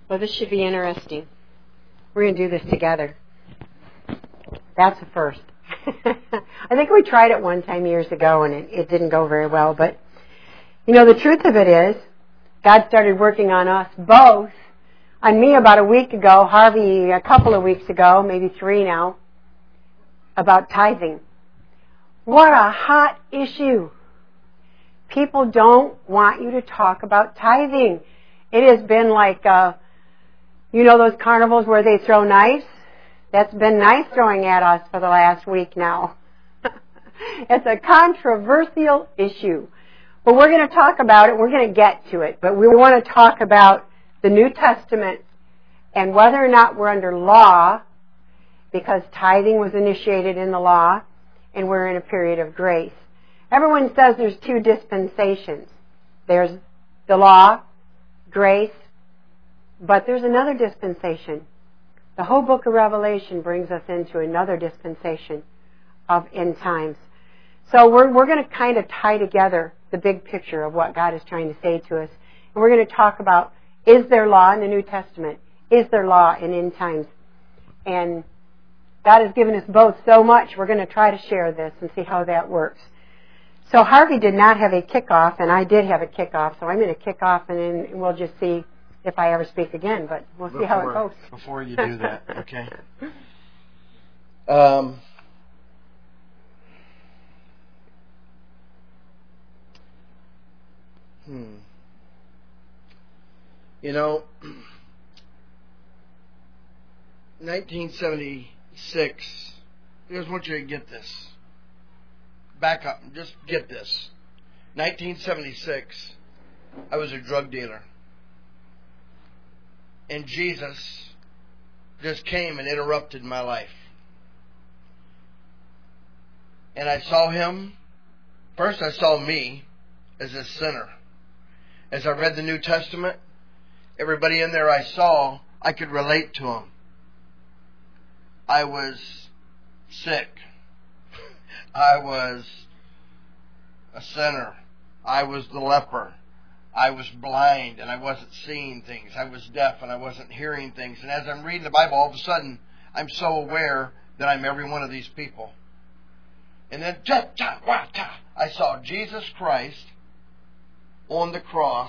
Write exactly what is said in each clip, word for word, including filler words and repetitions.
Well, this should be interesting. We're going to do this together. That's a first. I think we tried it one time years ago and it, it didn't go very well. But, you know, the truth of it is, God started working on us both, on me about a week ago, Harvey a couple of weeks ago, maybe three now, about tithing. What a hot issue. People don't want you to talk about tithing. It has been like, uh, you know those carnivals where they throw knives? That's been knife throwing at us for the last week now. It's a controversial issue. But we're going to talk about it. We're going to get to it. But we want to talk about the New Testament and whether or not we're under law, because tithing was initiated in the law, and we're in a period of grace. Everyone says there's two dispensations. There's the law, grace, but there's another dispensation. The whole book of Revelation brings us into another dispensation of end times. So we're, we're going to kind of tie together the big picture of what God is trying to say to us. And we're going to talk about, is there law in the New Testament? Is there law in end times? And God has given us both so much. We're going to try to share this and see how that works. So Harvey did not have a kickoff, and I did have a kickoff. So I'm going to kick off, and then we'll just see if I ever speak again. But we'll see before, how it goes. Before you do that, okay? Um, hmm. You know, nineteen seventy-six, I just want you to get this. Back up and just get this. nineteen seventy-six, I was a drug dealer. And Jesus just came and interrupted my life. And I saw him, first I saw me as a sinner. As I read the New Testament, everybody in there I saw, I could relate to them. I was sick. I was a sinner. I was the leper. I was blind and I wasn't seeing things. I was deaf and I wasn't hearing things. And as I'm reading the Bible, all of a sudden, I'm so aware that I'm every one of these people. And then, ta, ta, wa, ta, I saw Jesus Christ on the cross.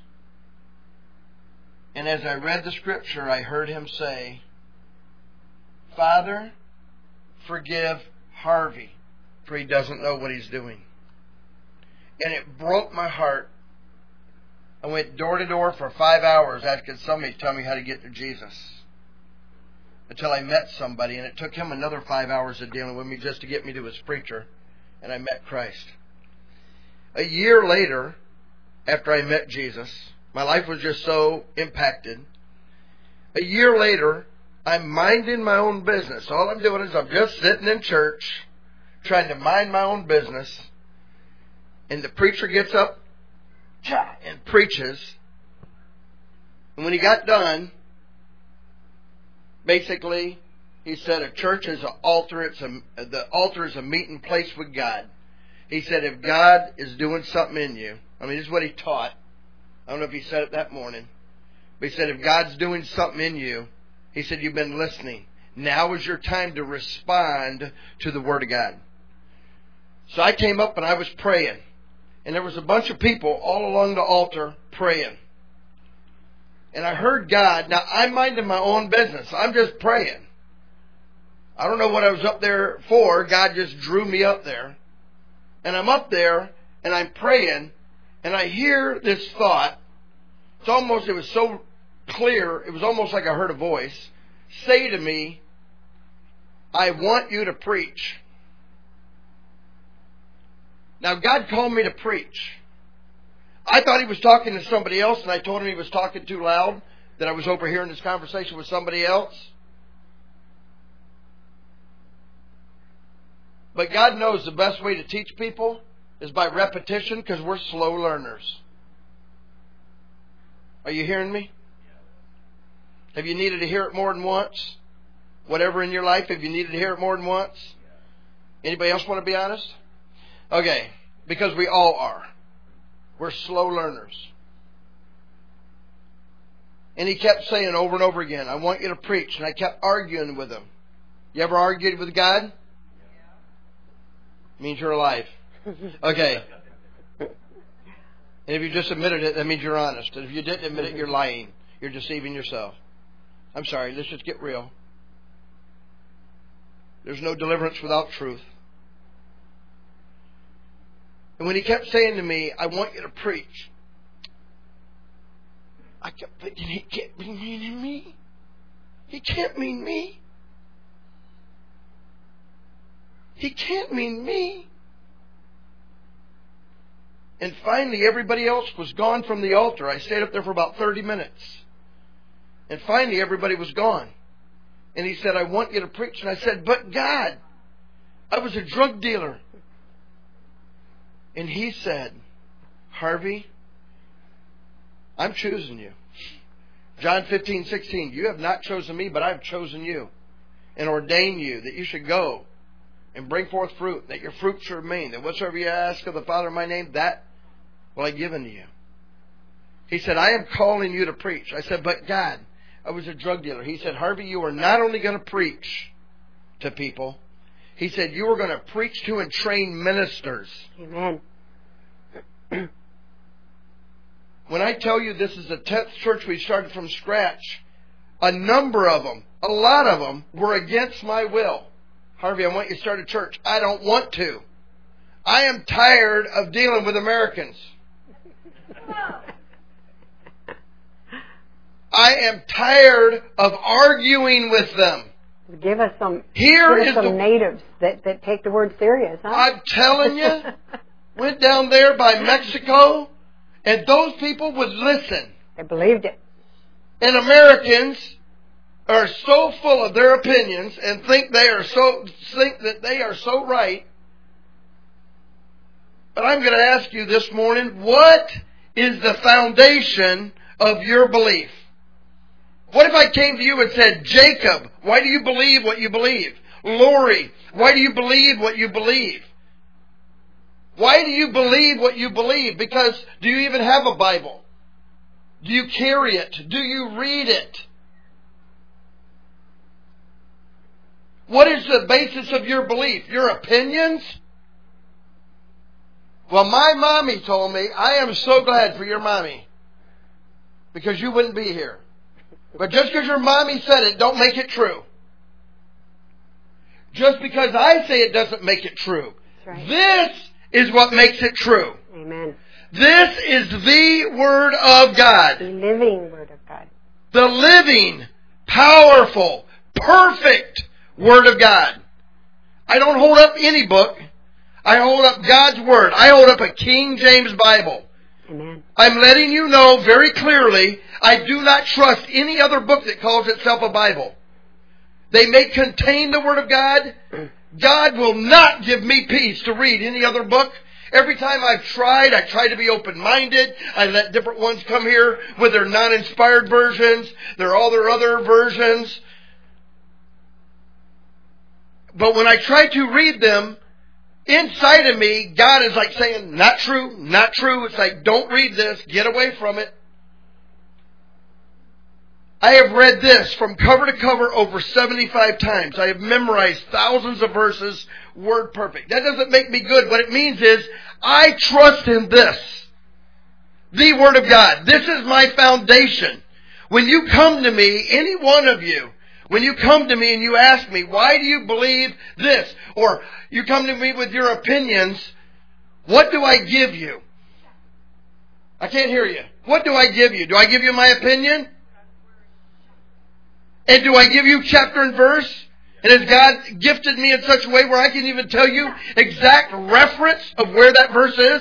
And as I read the scripture, I heard him say, Father, forgive Harvey, for he doesn't know what he's doing. And it broke my heart. I went door to door for five hours asking somebody to tell me how to get to Jesus. Until I met somebody, and it took him another five hours of dealing with me just to get me to his preacher. And I met Christ. A year later, after I met Jesus, my life was just so impacted. A year later, I'm minding my own business. All I'm doing is I'm just sitting in church, trying to mind my own business. And the preacher gets up and preaches. And when he got done, basically, he said a church is an altar. It's a, the altar is a meeting place with God. He said if God is doing something in you, I mean, this is what he taught. I don't know if he said it that morning. But he said if God's doing something in you, he said you've been listening. Now is your time to respond to the Word of God. So I came up and I was praying. And there was a bunch of people all along the altar praying. And I heard God. Now, I'm minding my own business. I'm just praying. I don't know what I was up there for. God just drew me up there. And I'm up there and I'm praying. And I hear this thought. It's almost, it was so clear. It was almost like I heard a voice say to me, I want you to preach. Now, God called me to preach. I thought he was talking to somebody else, and I told him he was talking too loud, that I was overhearing this conversation with somebody else. But God knows the best way to teach people is by repetition, because we're slow learners. Are you hearing me? Have you needed to hear it more than once? Whatever in your life, have you needed to hear it more than once? Anybody else want to be honest? Okay, because we all are. We're slow learners. And he kept saying over and over again, I want you to preach. And I kept arguing with him. You ever argued with God? Means you're alive. Okay. And if you just admitted it, that means you're honest. And if you didn't admit it, you're lying. You're deceiving yourself. I'm sorry, let's just get real. There's no deliverance without truth. And when he kept saying to me, I want you to preach, I kept thinking, he can't be meaning me. He can't mean me. He can't mean me. And finally, everybody else was gone from the altar. I stayed up there for about thirty minutes. And finally, everybody was gone. And he said, I want you to preach. And I said, but God, I was a drug dealer. And he said, Harvey, I'm choosing you. John fifteen, sixteen, you have not chosen me, but I've chosen you and ordained you that you should go and bring forth fruit, that your fruit should remain, that whatsoever you ask of the Father in my name, that will I give unto you. He said, I am calling you to preach. I said, but God, I was a drug dealer. He said, Harvey, you are not only going to preach to people, he said, you are going to preach to and train ministers. Amen. When I tell you this is the tenth church we started from scratch, a number of them, a lot of them, were against my will. Harvey, I want you to start a church. I don't want to. I am tired of dealing with Americans. I am tired of arguing with them. Give us some, Here give us is some the, natives that, that take the word serious. Huh? I'm telling you, went down there by Mexico, and those people would listen. They believed it. And Americans are so full of their opinions and think they are so think that they are so right. But I'm going to ask you this morning, what is the foundation of your belief? What if I came to you and said, Jacob, why do you believe what you believe? Lori, why do you believe what you believe? Why do you believe what you believe? Because do you even have a Bible? Do you carry it? Do you read it? What is the basis of your belief? Your opinions? Well, my mommy told me, I am so glad for your mommy, because you wouldn't be here. But just because your mommy said it, don't make it true. Just because I say it doesn't make it true. That's right. This is what makes it true. Amen. This is the Word of God. The living Word of God. The living, powerful, perfect Word of God. I don't hold up any book. I hold up God's Word. I hold up a King James Bible. Amen. I'm letting you know very clearly, I do not trust any other book that calls itself a Bible. They may contain the Word of God. God will not give me peace to read any other book. Every time I've tried, I try to be open-minded. I let different ones come here with their non-inspired versions. They're all their other versions. But when I try to read them, inside of me, God is like saying, not true, not true. It's like, don't read this. Get away from it. I have read this from cover to cover over seventy-five times. I have memorized thousands of verses, word perfect. That doesn't make me good. What it means is, I trust in this. The Word of God. This is my foundation. When you come to me, any one of you, when you come to me and you ask me, why do you believe this? Or you come to me with your opinions, what do I give you? I can't hear you. What do I give you? Do I give you my opinion? And do I give you chapter and verse? And has God gifted me in such a way where I can even tell you exact reference of where that verse is?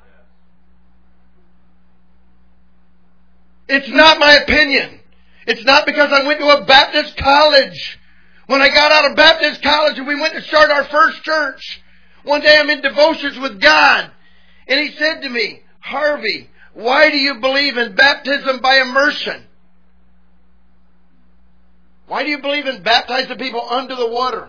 It's not my opinion. It's not because I went to a Baptist college. When I got out of Baptist college and we went to start our first church, one day I'm in devotions with God. And He said to me, Harvey, why do you believe in baptism by immersion? Why do you believe in baptizing people under the water?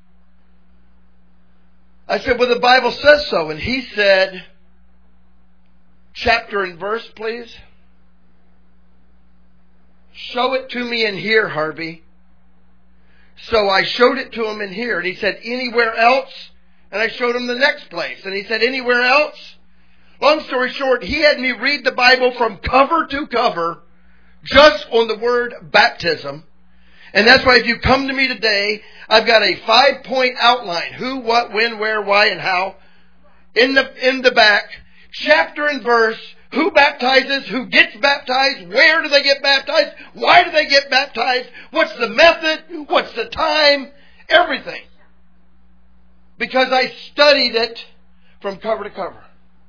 I said, well, the Bible says so. And he said, chapter and verse, please. show it to me in here, Harvey. So I showed it to him in here, and he said, anywhere else? And I showed him the next place, and he said, anywhere else? Long story short, he had me read the Bible from cover to cover just on the word baptism. And that's why if you come to me today, I've got a five-point outline. Who, what, when, where, why, and how. In the, in the back, chapter and verse, who baptizes, who gets baptized, where do they get baptized, why do they get baptized, what's the method, what's the time, everything. Because I studied it from cover to cover.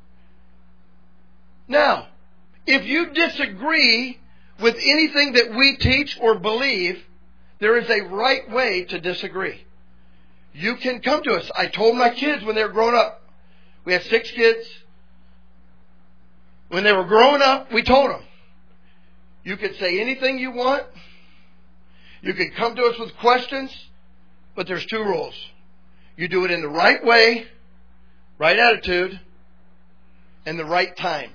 Now, if you disagree with anything that we teach or believe, there is a right way to disagree. You can come to us. I told my kids when they were growing up, we had six kids. When they were growing up, we told them, you can say anything you want. You can come to us with questions, but there's two rules. You do it in the right way, right attitude, and the right time.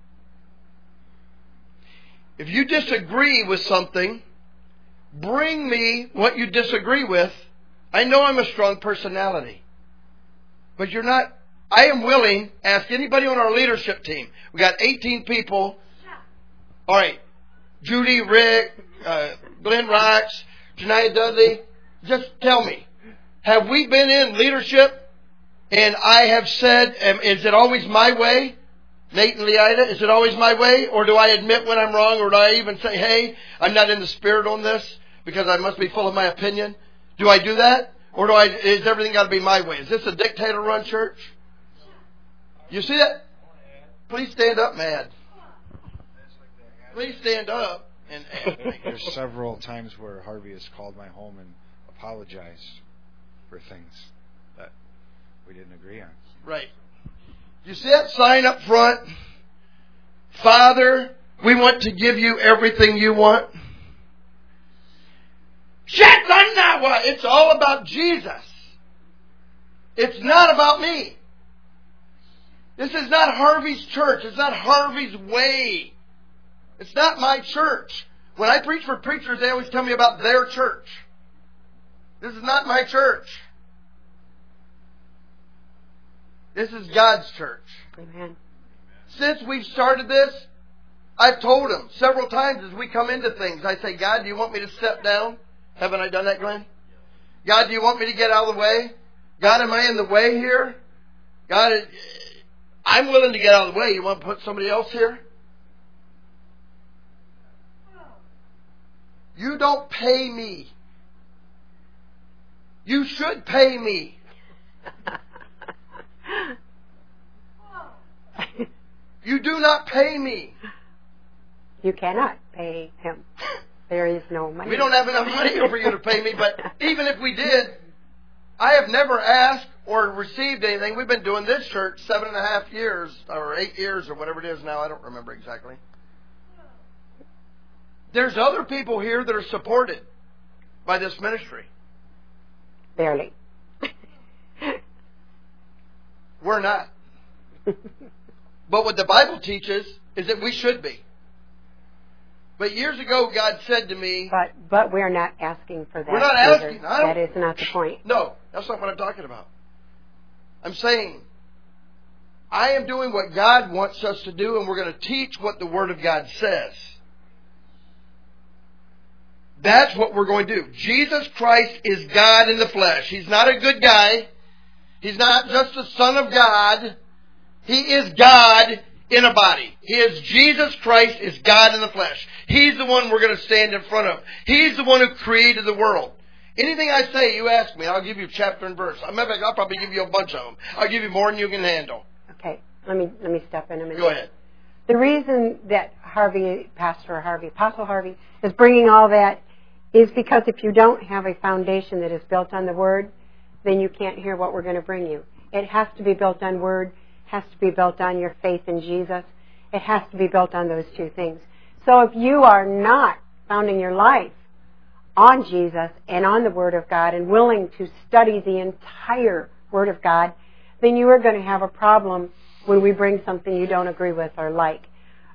If you disagree with something, bring me what you disagree with. I know I'm a strong personality, but you're not. I am willing, ask anybody on our leadership team. We got eighteen people. All right. Judy, Rick, uh, Glenn Rocks, Janiah Dudley. Just tell me, have we been in leadership and I have said, um, is it always my way? Nate and Leida, is it always my way? Or do I admit when I'm wrong? Or do I even say, hey, I'm not in the spirit on this because I must be full of my opinion? Do I do that? Or do I, is everything got to be my way? Is this a dictator-run church? You see that? Please stand up, Mad. Please stand up. And, and There's several times where Harvey has called my home and apologized for things that we didn't agree on. Right. You see that sign up front? Father, we want to give you everything you want. It's all about Jesus. It's not about me. This is not Harvey's church. It's not Harvey's way. It's not my church. When I preach for preachers, they always tell me about their church. This is not my church. This is God's church. Amen. Since we've started this, I've told him several times as we come into things, I say, God, do you want me to step down? Haven't I done that, Glenn? God, do you want me to get out of the way? God, am I in the way here? God, I'm willing to get out of the way. You want to put somebody else here? You don't pay me. You should pay me. You do not pay me. You cannot pay him. There is no money. We don't have enough money for you to pay me, but even if we did, I have never asked or received anything. We've been doing this church seven and a half years, or eight years, or whatever it is now. I don't remember exactly. There's other people here that are supported by this ministry. Barely. We're not. But what the Bible teaches is that we should be. But years ago, God said to me... But but we're not asking for that. We're not either. asking. I don't, that is not the point. No, that's not what I'm talking about. I'm saying, I am doing what God wants us to do, and we're going to teach what the Word of God says. That's what we're going to do. Jesus Christ is God in the flesh. He's not a good guy. He's not just the Son of God. He is God in a body. He is Jesus Christ is God in the flesh. He's the one we're going to stand in front of. He's the one who created the world. Anything I say, you ask me, I'll give you chapter and verse. I'll probably give you a bunch of them. I'll give you more than you can handle. Okay, let me let me step in a minute. Go ahead. The reason that Harvey, Pastor Harvey, Apostle Harvey, is bringing all that is because if you don't have a foundation that is built on the Word, then you can't hear what we're going to bring you. It has to be built on Word. Has to be built on your faith in Jesus. It has to be built on those two things. So if you are not founding your life on Jesus and on the Word of God and willing to study the entire Word of God, then you are going to have a problem when we bring something you don't agree with or like. I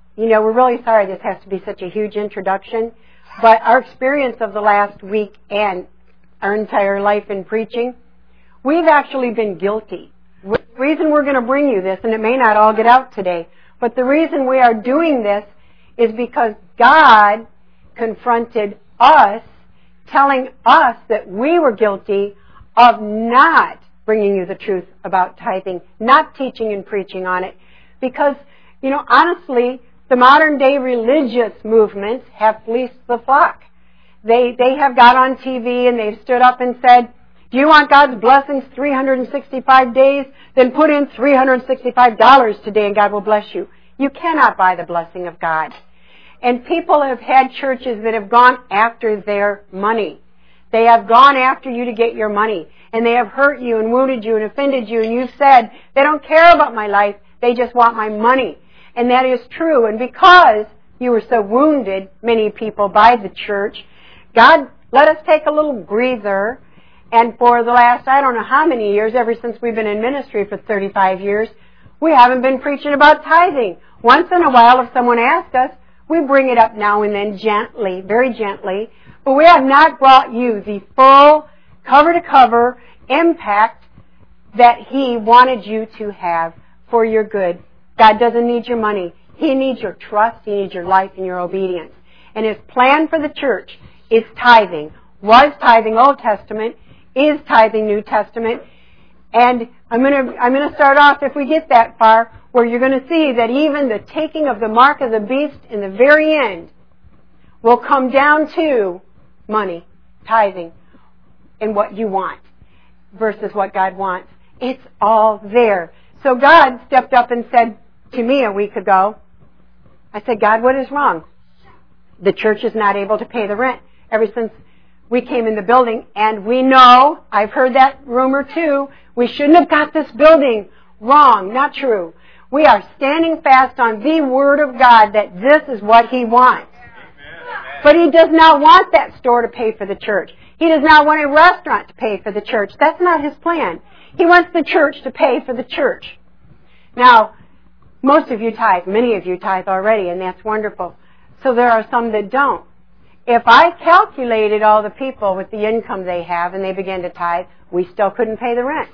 you know, we're really sorry this has to be such a huge introduction, but our experience of the last week and our entire life in preaching, we've actually been guilty. The reason we're going to bring you this, and it may not all get out today, but the reason we are doing this is because God confronted us, telling us that we were guilty of not bringing you the truth about tithing, not teaching and preaching on it. Because, you know, honestly, the modern day religious movements have fleeced the flock. They, they have got on T V and they've stood up and said, do you want God's blessings three hundred sixty-five days? Then put in three hundred sixty-five dollars today and God will bless you. You cannot buy the blessing of God. And people have had churches that have gone after their money. They have gone after you to get your money. And they have hurt you and wounded you and offended you. And you've said, they don't care about my life. They just want my money. And that is true. And because you were so wounded, many people, by the church, God let us take a little breather. And for the last, I don't know how many years, ever since we've been in ministry for thirty-five years, we haven't been preaching about tithing. Once in a while, if someone asks us, we bring it up now and then gently, very gently. But we have not brought you the full, cover-to-cover impact that He wanted you to have for your good. God doesn't need your money. He needs your trust. He needs your life and your obedience. And His plan for the church is tithing. Was tithing Old Testament, is tithing New Testament. And I'm going to I'm going to start off, if we get that far, where you're going to see that even the taking of the mark of the beast in the very end will come down to money, tithing, and what you want versus what God wants. It's all there. So God stepped up and said to me a week ago, I said, God, what is wrong? The church is not able to pay the rent ever since we came in the building, and we know, I've heard that rumor too, we shouldn't have got this building. Wrong, not true. We are standing fast on the Word of God that this is what He wants. Amen. But He does not want that store to pay for the church. He does not want a restaurant to pay for the church. That's not His plan. He wants the church to pay for the church. Now, most of you tithe, many of you tithe already, and that's wonderful. So there are some that don't. If I calculated all the people with the income they have and they began to tithe, we still couldn't pay the rent.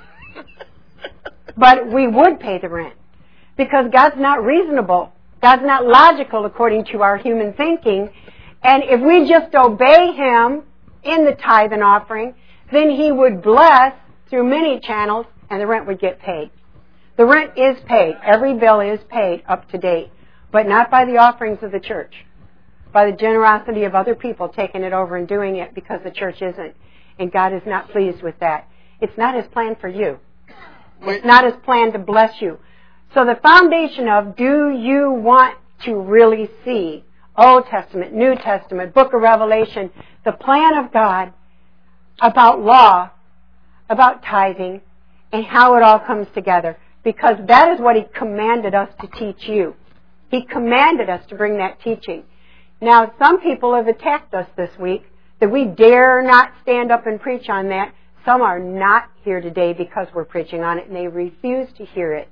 But we would pay the rent. Because God's not reasonable. God's not logical according to our human thinking. And if we just obey Him in the tithe and offering, then He would bless through many channels and the rent would get paid. The rent is paid. Every bill is paid up to date. But not by the offerings of the church. By the generosity of other people taking it over and doing it because the church isn't. And God is not pleased with that. It's not His plan for you. It's not His plan to bless you. So the foundation of, do you want to really see Old Testament, New Testament, Book of Revelation, the plan of God about law, about tithing, and how it all comes together? Because that is what He commanded us to teach you. He commanded us to bring that teaching. Now, some people have attacked us this week that we dare not stand up and preach on that. Some are not here today because we're preaching on it, and they refuse to hear it.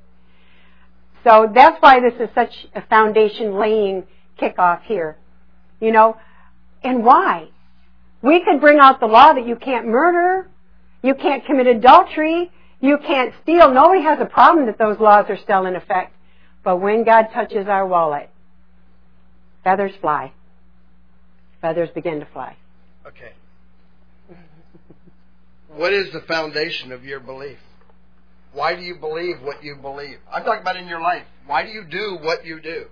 So that's why this is such a foundation-laying kickoff here. You know, and why? We could bring out the law that you can't murder, you can't commit adultery, you can't steal. Nobody has a problem that those laws are still in effect. But when God touches our wallet, feathers fly. Feathers begin to fly. Okay. What is the foundation of your belief? Why do you believe what you believe? I'm talking about in your life. Why do you do what you do?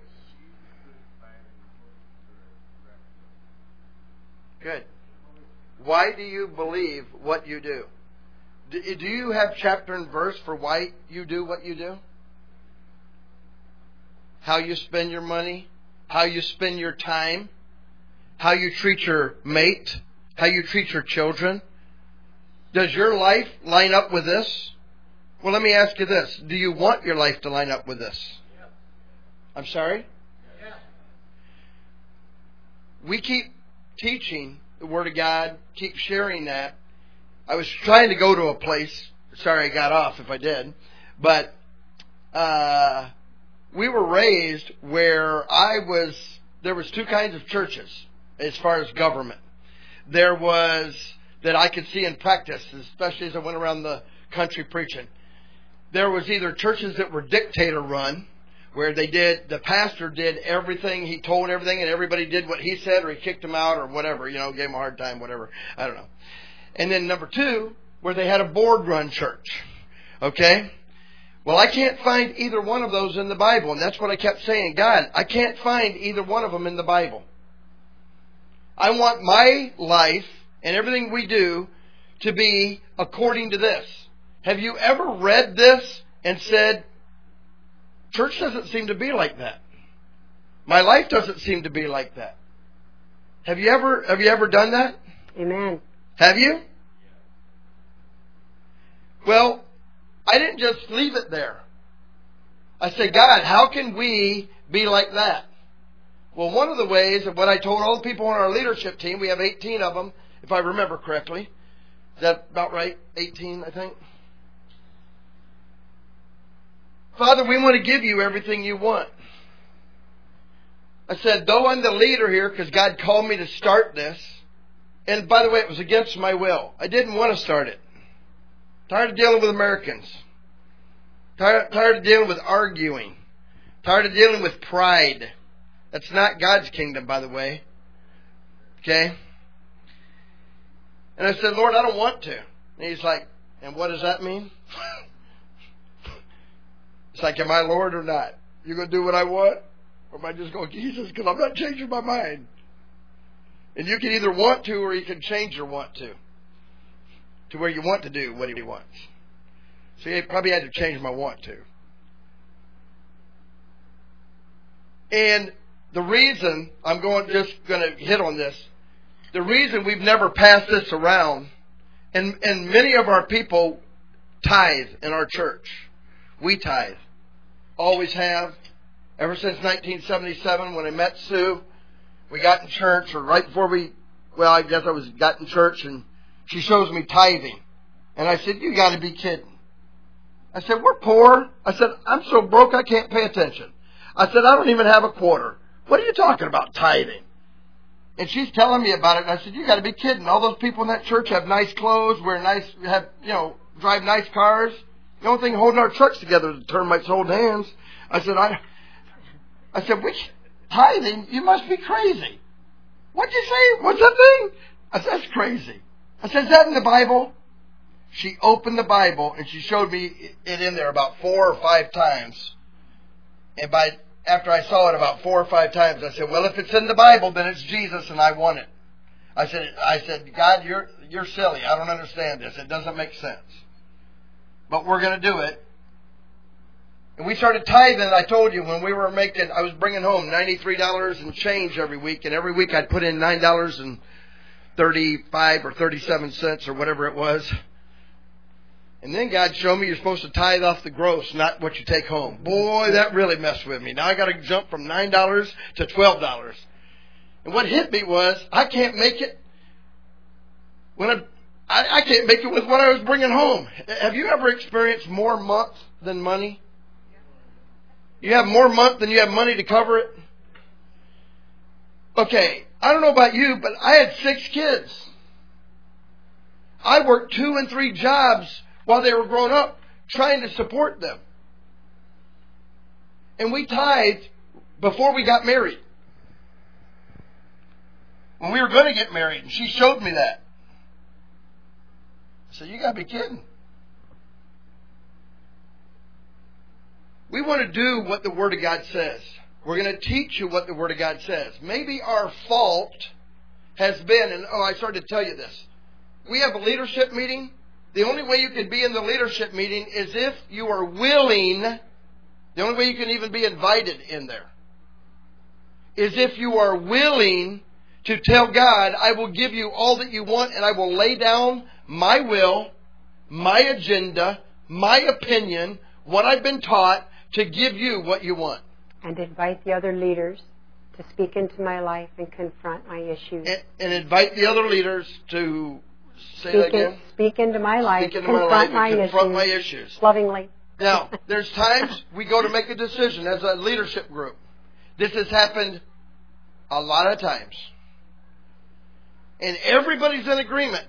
Good. Why do you believe what you do? Do you have chapter and verse for why you do what you do? How you spend your money? How you spend your time? How you treat your mate? How you treat your children? Does your life line up with this? Well, let me ask you this. Do you want your life to line up with this? Yeah. I'm sorry? Yeah. We keep teaching the Word of God, keep sharing that. I was trying to go to a place. Sorry I got off if I did. But uh, we were raised where I was, there was two kinds of churches as far as government. There was, that I could see in practice, especially as I went around the country preaching. There was either churches that were dictator run, where they did, the pastor did everything, he told everything, and everybody did what he said, or he kicked them out, or whatever, you know, gave them a hard time, whatever, I don't know. And then number two, where they had a board run church. Okay? Well, I can't find either one of those in the Bible, and that's what I kept saying. God, I can't find either one of them in the Bible. I want my life and everything we do to be according to this. Have you ever read this and said, church doesn't seem to be like that. My life doesn't seem to be like that. Have you ever have you ever done that? Amen. Have you? Well, I didn't just leave it there. I said, God, how can we be like that? Well, one of the ways of what I told all the people on our leadership team, we have eighteen of them, if I remember correctly. Is that about right? eighteen, I think. Father, we want to give you everything you want. I said, though I'm the leader here, because God called me to start this, and by the way, it was against my will. I didn't want to start it. Tired of dealing with Americans. Tired, tired of dealing with arguing. Tired of dealing with pride. That's not God's kingdom, by the way. Okay? And I said, Lord, I don't want to. And He's like, and what does that mean? It's like, am I Lord or not? You going to do what I want? Or am I just going, Jesus, because I'm not changing my mind. And you can either want to or you can change your want to. To where you want to do what He wants. So He probably had to change my want to. And the reason, I'm going just going to hit on this, the reason we've never passed this around, and, and many of our people tithe in our church. We tithe. Always have. Ever since nineteen seventy-seven when I met Sue, we got in church, or right before we, well, I guess I was got in church, and she shows me tithing. And I said, you got to be kidding. I said, we're poor. I said, I'm so broke I can't pay attention. I said, I don't even have a quarter. What are you talking about, tithing? And she's telling me about it, and I said, you got to be kidding. All those people in that church have nice clothes, wear nice, have, you know, drive nice cars. The only thing holding our trucks together is the termites holding hands. I said, I, I said, which tithing? You must be crazy. What'd you say? What's that thing? I said, that's crazy. I said, is that in the Bible? She opened the Bible and she showed me it in there about four or five times. And by after I saw it about four or five times, I said, well, if it's in the Bible, then it's Jesus and I want it. I said, I said, God, you're you're silly. I don't understand this. It doesn't make sense. But we're going to do it. And we started tithing, I told you, when we were making, I was bringing home ninety-three dollars and change every week. And every week I'd put in nine dollars and thirty-five or thirty-seven cents or whatever it was. And then God showed me you're supposed to tithe off the gross, not what you take home. Boy, that really messed with me. Now I got to jump from nine dollars to twelve dollars. And what hit me was, I can't make it when I, I, I can't make it with what I was bringing home. Have you ever experienced more month than money? You have more month than you have money to cover it? Okay, I don't know about you, but I had six kids. I worked two and three jobs while they were growing up, trying to support them. And we tithed before we got married. When we were going to get married, and she showed me that. I said, you got to be kidding. We want to do what the Word of God says. We're going to teach you what the Word of God says. Maybe our fault has been, and oh, I started to tell you this. We have a leadership meeting. The only way you can be in the leadership meeting is if you are willing. The only way you can even be invited in there is if you are willing to tell God, I will give you all that you want, and I will lay down my will, my agenda, my opinion, what I've been taught, to give you what you want. And invite the other leaders to speak into my life and confront my issues. And, and invite the other leaders to say speak that again. In, speak into my life, speak into confront, my, life my, confront issues, my issues. Lovingly. Now, there's times we go to make a decision as a leadership group. This has happened a lot of times. And everybody's in agreement.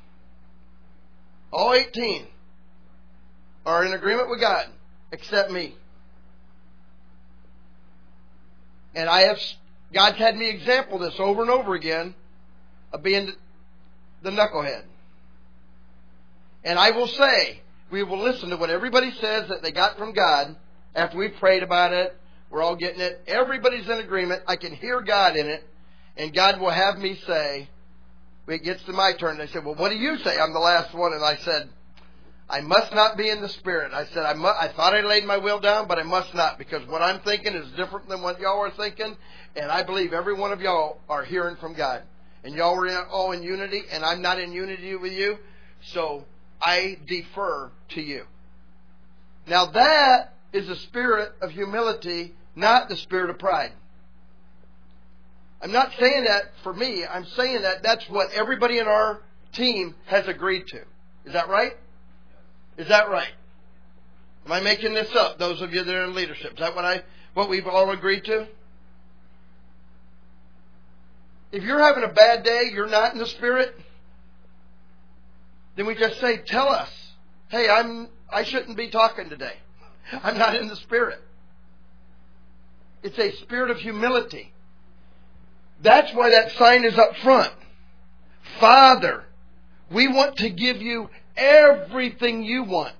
All eighteen are in agreement with God, except me. And I have, God's had me example this over and over again of being the knucklehead. And I will say, we will listen to what everybody says that they got from God after we prayed about it. We're all getting it. Everybody's in agreement. I can hear God in it. And God will have me say, when it gets to my turn, they said, well, what do you say? I'm the last one. And I said, I must not be in the Spirit. I said, I, mu- I thought I laid my will down, but I must not, because what I'm thinking is different than what y'all are thinking. And I believe every one of y'all are hearing from God. And y'all are in, all in unity, and I'm not in unity with you. So I defer to you. Now that is a spirit of humility, not the spirit of pride. I'm not saying that for me. I'm saying that that's what everybody in our team has agreed to. Is that right? Is that right? Am I making this up? Those of you that are in leadership. Is that what I what we've all agreed to? If you're having a bad day, you're not in the Spirit, then we just say, tell us, hey, I'm I shouldn't be talking today. I'm not in the Spirit. It's a spirit of humility. That's why that sign is up front. Father, we want to give you everything you want.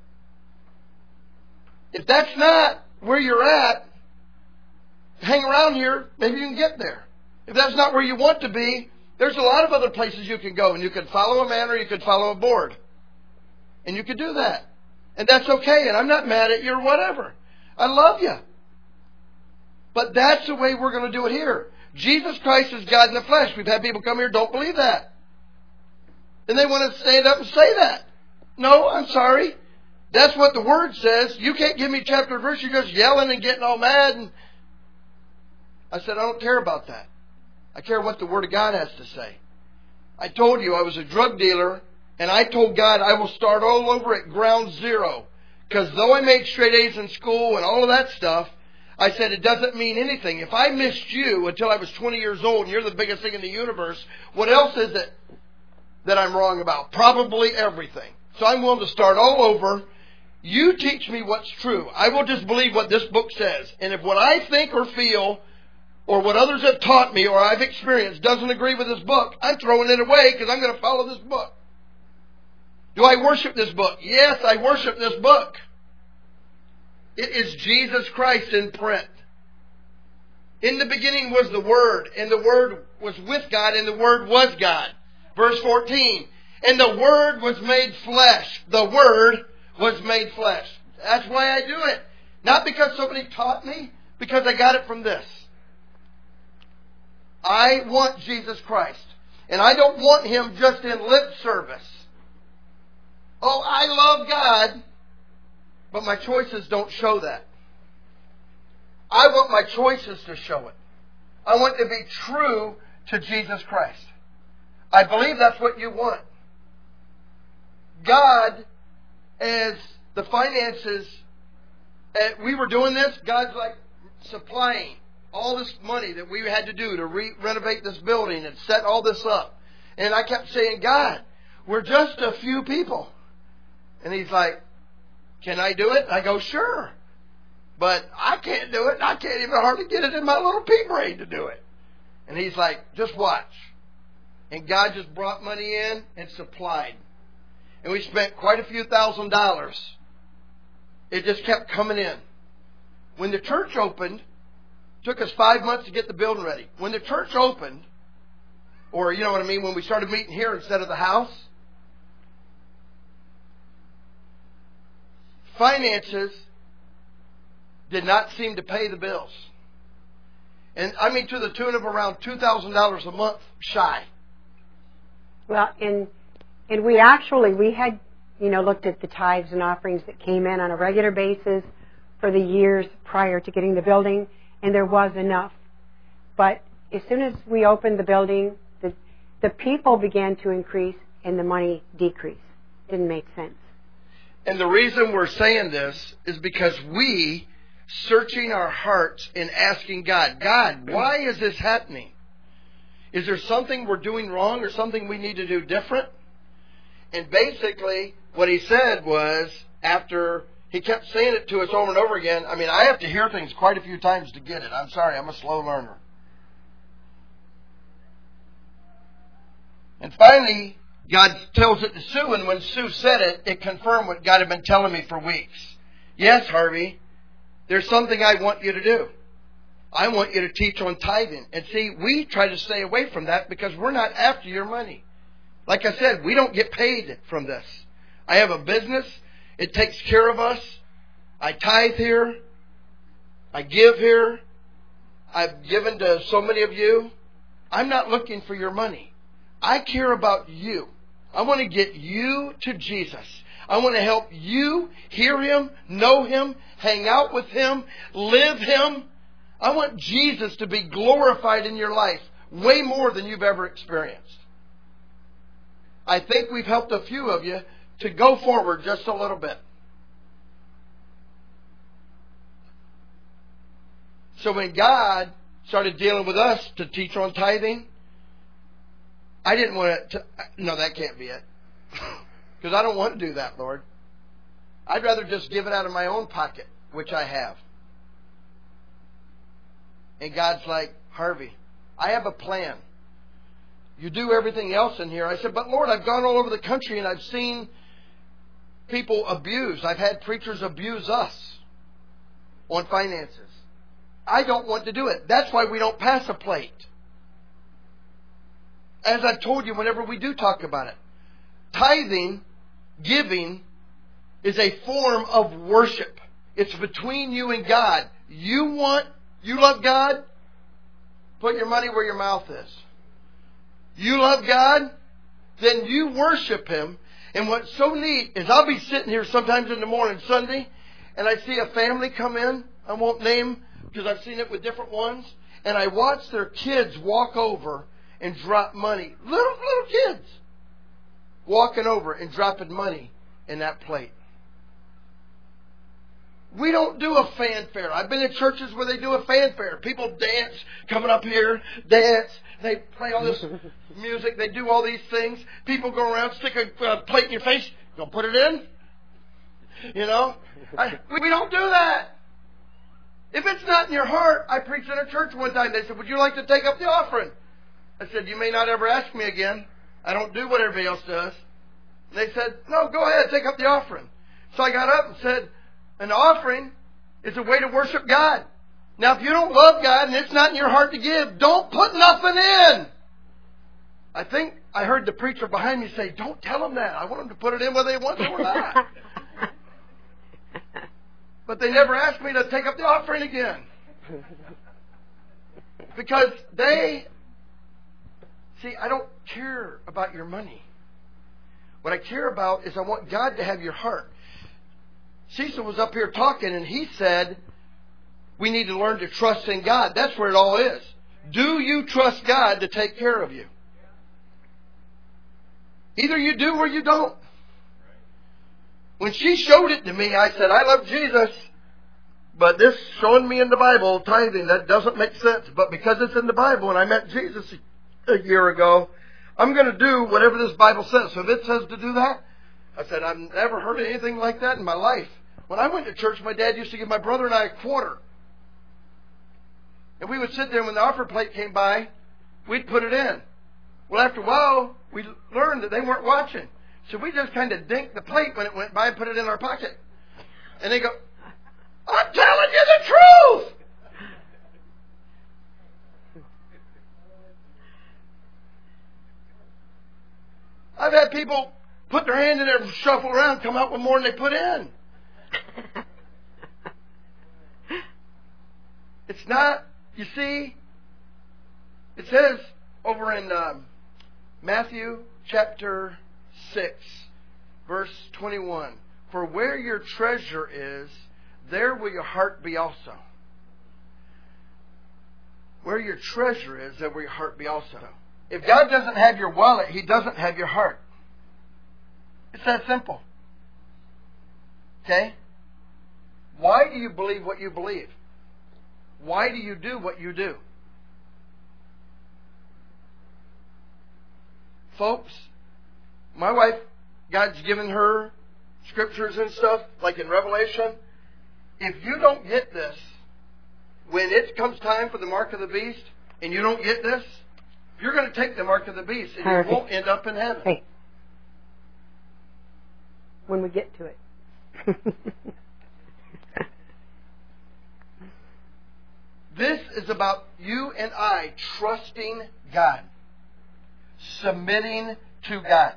If that's not where you're at, hang around here, maybe you can get there. If that's not where you want to be, there's a lot of other places you can go, and you could follow a man or you could follow a board. And you could do that. And that's okay, and I'm not mad at you or whatever. I love you. But that's the way we're going to do it here. Jesus Christ is God in the flesh. We've had people come here who don't believe that. And they want to stand up and say that. No, I'm sorry. That's what the Word says. You can't give me chapter and verse. You're just yelling and getting all mad. And I said, I don't care about that. I care what the Word of God has to say. I told you I was a drug dealer, and I told God I will start all over at ground zero. Because though I made straight A's in school and all of that stuff, I said it doesn't mean anything. If I missed you until I was twenty years old and you're the biggest thing in the universe, what else is it that I'm wrong about? Probably everything. So I'm willing to start all over. You teach me what's true. I will just believe what this book says. And if what I think or feel or what others have taught me or I've experienced doesn't agree with this book, I'm throwing it away because I'm going to follow this book. Do I worship this book? Yes, I worship this book. It is Jesus Christ in print. In the beginning was the Word, and the Word was with God, and the Word was God. Verse fourteen, and the Word was made flesh. The Word was made flesh. That's why I do it. Not because somebody taught me, because I got it from this. I want Jesus Christ. And I don't want Him just in lip service. Oh, I love God, but my choices don't show that. I want my choices to show it. I want to be true to Jesus Christ. I believe that's what you want. God, as the finances, as we were doing this, God's like supplying all this money that we had to do to re- renovate this building and set all this up. And I kept saying, God, we're just a few people. And He's like, can I do it? I go, sure. But I can't do it. I can't even hardly get it in my little pea brain to do it. And He's like, just watch. And God just brought money in and supplied. And we spent quite a few thousand dollars. It just kept coming in. When the church opened, it took us five months to get the building ready. When the church opened, or you know what I mean, when we started meeting here instead of the house, finances did not seem to pay the bills. And I mean to the tune of around two thousand dollars a month shy. Well, and and we actually, we had, you know, looked at the tithes and offerings that came in on a regular basis for the years prior to getting the building, and there was enough. But as soon as we opened the building, the, the people began to increase and the money decreased. Didn't make sense. And the reason we're saying this is because we, searching our hearts and asking God, God, why is this happening? Is there something we're doing wrong or something we need to do different? And basically, what he said was, after he kept saying it to us over and over again, I mean, I have to hear things quite a few times to get it. I'm sorry, I'm a slow learner. And finally, God tells it to Sue, and when Sue said it, it confirmed what God had been telling me for weeks. Yes, Harvey, there's something I want you to do. I want you to teach on tithing. And see, we try to stay away from that because we're not after your money. Like I said, we don't get paid from this. I have a business. It takes care of us. I tithe here. I give here. I've given to so many of you. I'm not looking for your money. I care about you. I want to get you to Jesus. I want to help you hear Him, know Him, hang out with Him, live Him. I want Jesus to be glorified in your life way more than you've ever experienced. I think we've helped a few of you to go forward just a little bit. So when God started dealing with us to teach on tithing, I didn't want to, no, that can't be it. Because I don't want to do that, Lord. I'd rather just give it out of my own pocket, which I have. And God's like, Harvey, I have a plan. You do everything else in here. I said, but Lord, I've gone all over the country and I've seen people abused. I've had preachers abuse us on finances. I don't want to do it. That's why we don't pass a plate. As I've told you whenever we do talk about it, tithing, giving, is a form of worship. It's between you and God. You want, you love God? Put your money where your mouth is. You love God? Then you worship Him. And what's so neat is I'll be sitting here sometimes in the morning, Sunday, and I see a family come in. I won't name because I've seen it with different ones. And I watch their kids walk over and drop money. Little, little kids walking over and dropping money in that plate. We don't do a fanfare. I've been in churches where they do a fanfare. People dance, coming up here, dance. They play all this music. They do all these things. People go around, stick a uh, plate in your face. Go put it in. You know? I, we don't do that. If it's not in your heart, I preached in a church one time. They said, would you like to take up the offering? I said, you may not ever ask me again. I don't do what everybody else does. And they said, no, go ahead, take up the offering. So I got up and said, an offering is a way to worship God. Now, if you don't love God and it's not in your heart to give, don't put nothing in. I think I heard the preacher behind me say, don't tell them that. I want them to put it in whether they want to or not. But they never asked me to take up the offering again. Because they, see, I don't care about your money. What I care about is I want God to have your heart. Cecil was up here talking and he said, we need to learn to trust in God. That's where it all is. Do you trust God to take care of you? Either you do or you don't. When she showed it to me, I said, I love Jesus, but this showing me in the Bible, tithing, that doesn't make sense. But because it's in the Bible and I met Jesus a year ago, I'm going to do whatever this Bible says. So if it says to do that, I said, I've never heard of anything like that in my life. When I went to church, my dad used to give my brother and I a quarter. And we would sit there when the offer plate came by, we'd put it in. Well, after a while, we learned that they weren't watching. So we just kind of dinked the plate when it went by and put it in our pocket. And they go, I'm telling you the truth! I've had people put their hand in there and shuffle around, come out with more than they put in. It's not, you see, it says over in um, Matthew chapter six, verse twenty-one, for where your treasure is, there will your heart be also. Where your treasure is, there will your heart be also. If God doesn't have your wallet, He doesn't have your heart. It's that simple. Okay? Why do you believe what you believe? Why do you do what you do? Folks, my wife, God's given her scriptures and stuff, like in Revelation. If you don't get this, when it comes time for the mark of the beast, and you don't get this, you're going to take the mark of the beast, and Perfect. you won't end up in heaven. Hey. When we get to it. This is about you and I trusting God, submitting to God.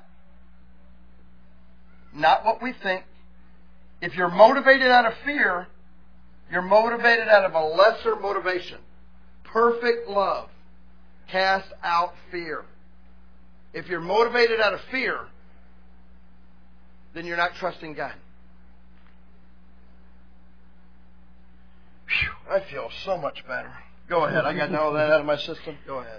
Not what we think. If you're motivated out of fear, you're motivated out of a lesser motivation. Perfect love casts out fear. If you're motivated out of fear, then you're not trusting God. Whew, I feel so much better. Go ahead. I got all that out of my system. Go ahead.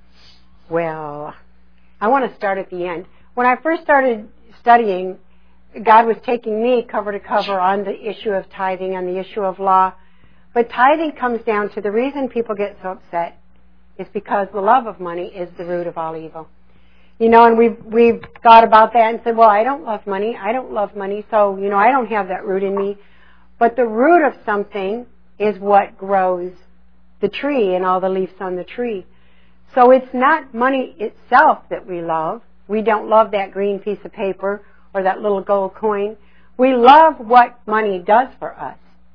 Well, I want to start at the end. When I first started studying, God was taking me cover to cover on the issue of tithing, on the issue of law. But tithing comes down to the reason people get so upset is because the love of money is the root of all evil. You know, and we've, we've thought about that and said, well, I don't love money. I don't love money. So, you know, I don't have that root in me. But the root of something is what grows the tree and all the leaves on the tree. So it's not money itself that we love. We don't love that green piece of paper or that little gold coin. We love what money does for us.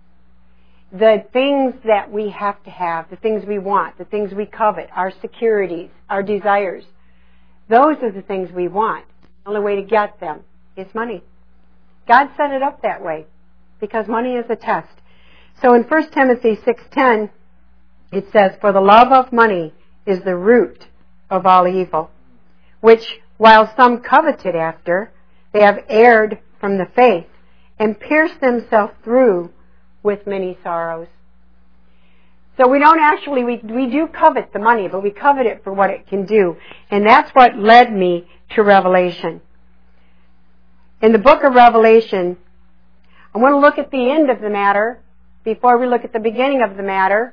The things that we have to have, the things we want, the things we covet, our securities, our desires. Those are the things we want. The only way to get them is money. God set it up that way because money is a test. So in First Timothy six ten, it says, "For the love of money is the root of all evil, which, while some coveted after, they have erred from the faith and pierced themselves through with many sorrows." So we don't actually, we, we do covet the money, but we covet it for what it can do. And that's what led me to Revelation. In the book of Revelation, I want to look at the end of the matter before we look at the beginning of the matter,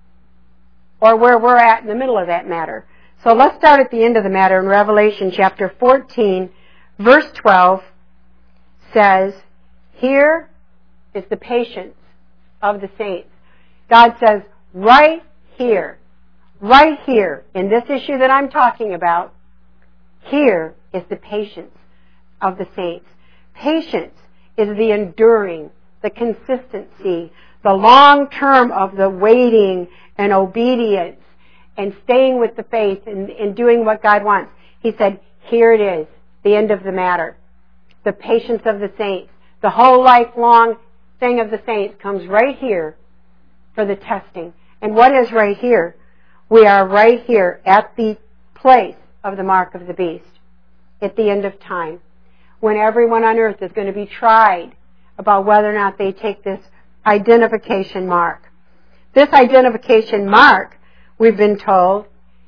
or where we're at in the middle of that matter. So let's start at the end of the matter in Revelation chapter fourteen, verse twelve says, "Here is the patience of the saints." God says, right here, right here, in this issue that I'm talking about, here is the patience of the saints. Patience is the enduring, the consistency, the long term of the waiting and obedience and staying with the faith and, and doing what God wants. He said, here it is, the end of the matter. The patience of the saints. The whole lifelong thing of the saints comes right here for the testing. And what is right here? We are right here at the place of the mark of the beast, at the end of time, when everyone on earth is going to be tried about whether or not they take this identification mark. This identification mark, we've been told,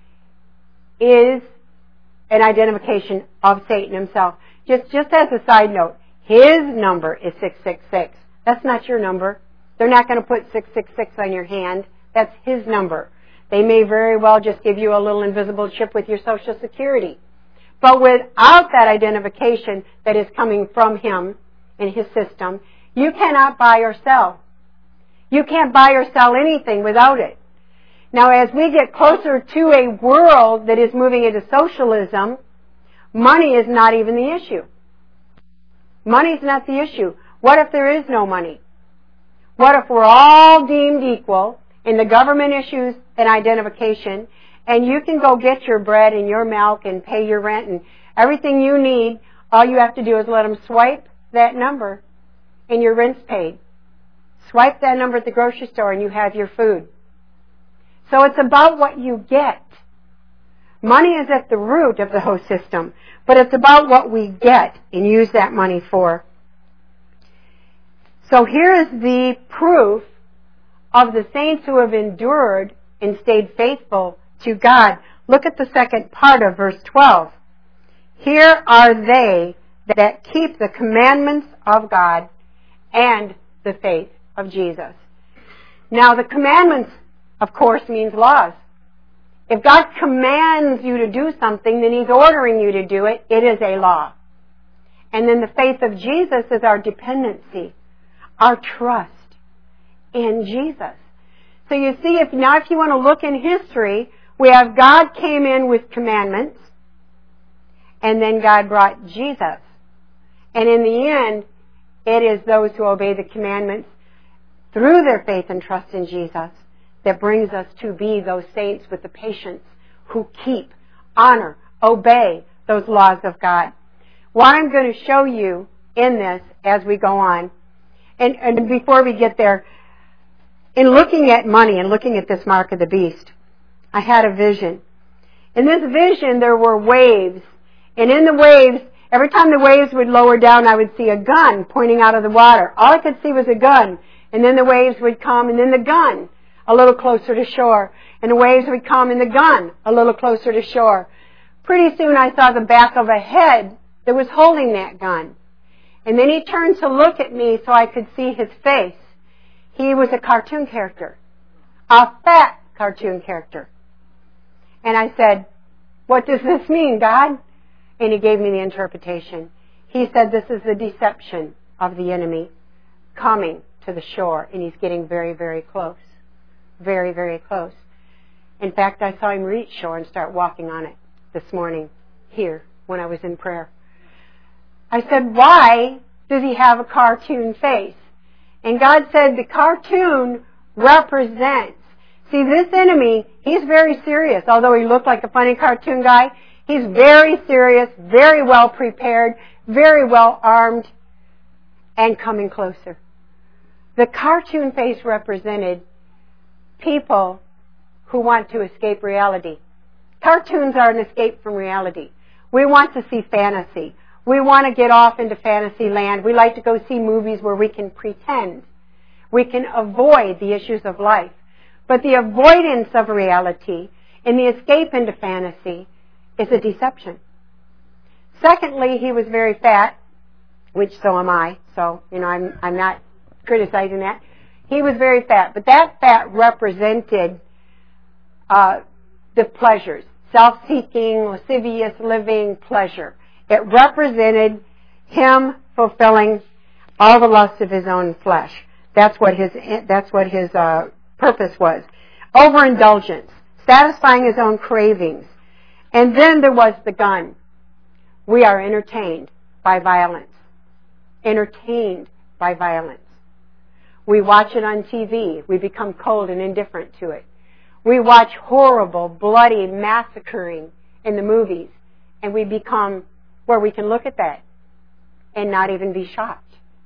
is an identification of Satan himself. Just, just as a side note, his number is six six six. That's not your number. They're not going to put six six six on your hand. That's his number. They may very well just give you a little invisible chip with your Social Security. But without that identification that is coming from him in his system, you cannot buy or sell. You can't buy or sell anything without it. Now, as we get closer to a world that is moving into socialism, money is not even the issue. Money is not the issue. What if there is no money? What if we're all deemed equal and the government issues an identification and you can go get your bread and your milk and pay your rent and everything you need, all you have to do is let them swipe that number and your rent's paid. Swipe that number at the grocery store and you have your food. So it's about what you get. Money is at the root of the whole system, but it's about what we get and use that money for. So here is the proof of the saints who have endured and stayed faithful to God. Look at the second part of verse twelve. Here are they that keep the commandments of God and the faith of Jesus. Now, the commandments, of course, means laws. If God commands you to do something, then He's ordering you to do it. It is a law. And then the faith of Jesus is our dependency, our trust in Jesus. So you see, if now if you want to look in history, we have God came in with commandments, and then God brought Jesus. And in the end, it is those who obey the commandments through their faith and trust in Jesus that brings us to be those saints with the patience who keep, honor, obey those laws of God. What I'm going to show you in this as we go on, and, and before we get there, in looking at money and looking at this mark of the beast, I had a vision. In this vision, there were waves. And in the waves, every time the waves would lower down, I would see a gun pointing out of the water. All I could see was a gun. And then the waves would come, and then the gun a little closer to shore. And the waves would come, and the gun a little closer to shore. Pretty soon I saw the back of a head that was holding that gun. And then he turned to look at me so I could see his face. He was a cartoon character. A fat cartoon character. And I said, "What does this mean, God?" And he gave me the interpretation. He said, "This is the deception of the enemy coming to the shore, and he's getting very, very close. Very, very close." In fact, I saw him reach shore and start walking on it this morning here when I was in prayer. I said, "Why does he have a cartoon face?" And God said the cartoon represents. See, this enemy, he's very serious. Although he looked like a funny cartoon guy, he's very serious, very well prepared, very well armed, and coming closer. The cartoon face represented people who want to escape reality. Cartoons are an escape from reality. We want to see fantasy. We want to get off into fantasy land. We like to go see movies where we can pretend. We can avoid the issues of life. But the avoidance of reality and the escape into fantasy is a deception. Secondly, he was very fat, which so am I. So, you know, I'm, I'm not criticizing that. He was very fat. But that fat represented uh, the pleasures. Self-seeking, lascivious living, pleasure. It represented him fulfilling all the lusts of his own flesh. That's what his that's what his uh, purpose was. Overindulgence, satisfying his own cravings. And then there was the gun. We are entertained by violence. Entertained by violence. We watch it on T V. We become cold and indifferent to it. We watch horrible, bloody massacring in the movies, and we become where we can look at that and not even be shocked.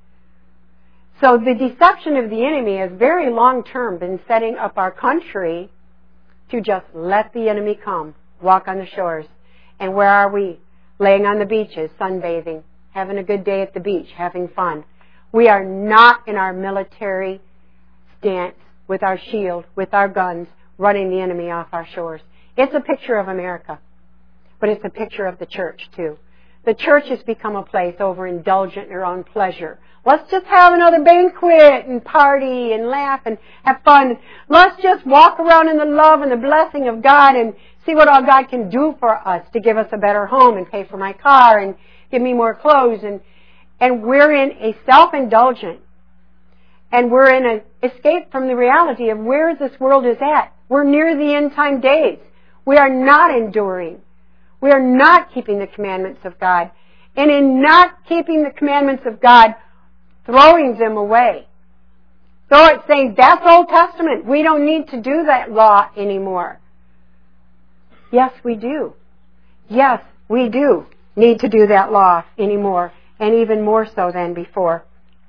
So the deception of the enemy has very long-term been setting up our country to just let the enemy come, walk on the shores. And where are we? Laying on the beaches, sunbathing, having a good day at the beach, having fun. We are not in our military stance with our shield, with our guns, running the enemy off our shores. It's a picture of America, but it's a picture of the church too. The church has become a place overindulgent in their own pleasure. Let's just have another banquet and party and laugh and have fun. Let's just walk around in the love and the blessing of God and see what all God can do for us to give us a better home and pay for my car and give me more clothes. And, and we're in a self-indulgent, and we're in an escape from the reality of where this world is at. We're near the end time days. We are not enduring. We are not keeping the commandments of God. And in not keeping the commandments of God, throwing them away. So it's saying, that's Old Testament. We don't need to do that law anymore. Yes, we do. Yes, we do need to do that law anymore, and even more so than before.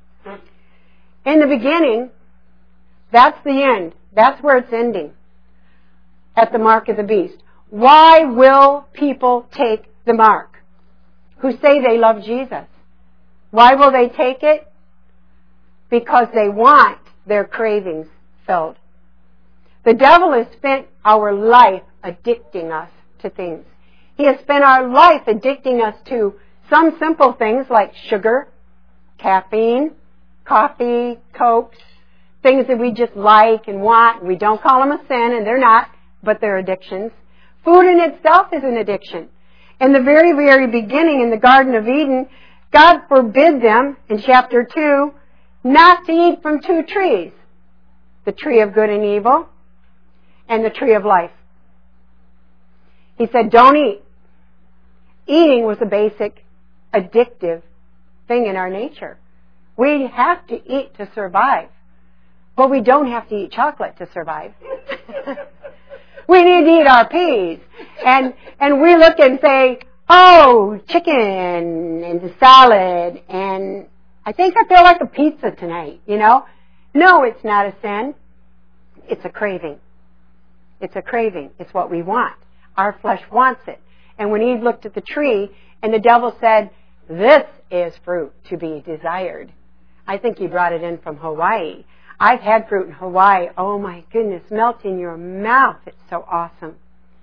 In the beginning, that's the end. That's where it's ending. At the mark of the beast. Why will people take the mark who say they love Jesus? Why will they take it? Because they want their cravings filled. The devil has spent our life addicting us to things. He has spent our life addicting us to some simple things like sugar, caffeine, coffee, Cokes, things that we just like and want. We don't call them a sin, and they're not, but they're addictions. Food in itself is an addiction. In the very, very beginning, in the Garden of Eden, God forbid them, in chapter two, not to eat from two trees. The tree of good and evil, and the tree of life. He said, don't eat. Eating was a basic addictive thing in our nature. We have to eat to survive. But we don't have to eat chocolate to survive. We need to eat our peas. And and we look and say, oh, chicken and salad, and I think I feel like a pizza tonight, you know? No, it's not a sin. It's a craving. It's a craving. It's what we want. Our flesh wants it. And when Eve looked at the tree and the devil said, this is fruit to be desired. I think he brought it in from Hawaii. I've had fruit in Hawaii. Oh my goodness, melt in your mouth. It's so awesome.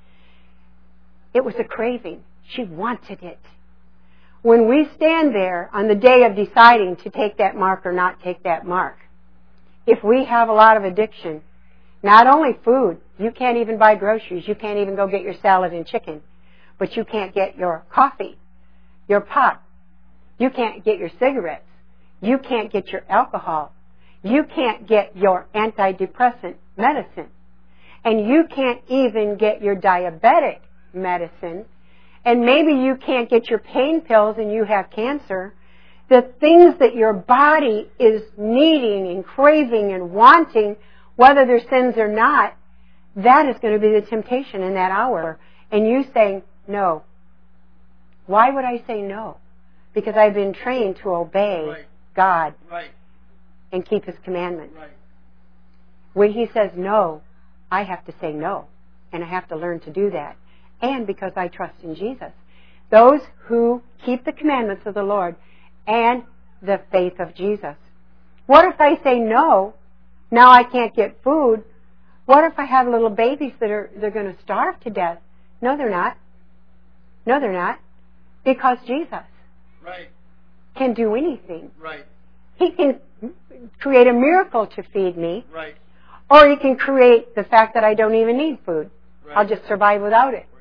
It was a craving. She wanted it. When we stand there on the day of deciding to take that mark or not take that mark, if we have a lot of addiction, not only food, you can't even buy groceries, you can't even go get your salad and chicken, but you can't get your coffee, your pot, you can't get your cigarettes, you can't get your alcohol, you can't get your antidepressant medicine, and you can't even get your diabetic medicine, and maybe you can't get your pain pills and you have cancer. The things that your body is needing and craving and wanting, whether they're sins or not, that is going to be the temptation in that hour. And you saying, no. Why would I say no? Because I've been trained to obey Right. God Right. and keep His commandments. Right. When He says no, I have to say no. And I have to learn to do that. And because I trust in Jesus. Those who keep the commandments of the Lord and the faith of Jesus. What if I say no, now I can't get food? What if I have little babies that are they're going to starve to death? No, they're not. No, they're not. Because Jesus Right. can do anything. Right. He can create a miracle to feed me, Right. or He can create the fact that I don't even need food. Right. I'll just survive without it.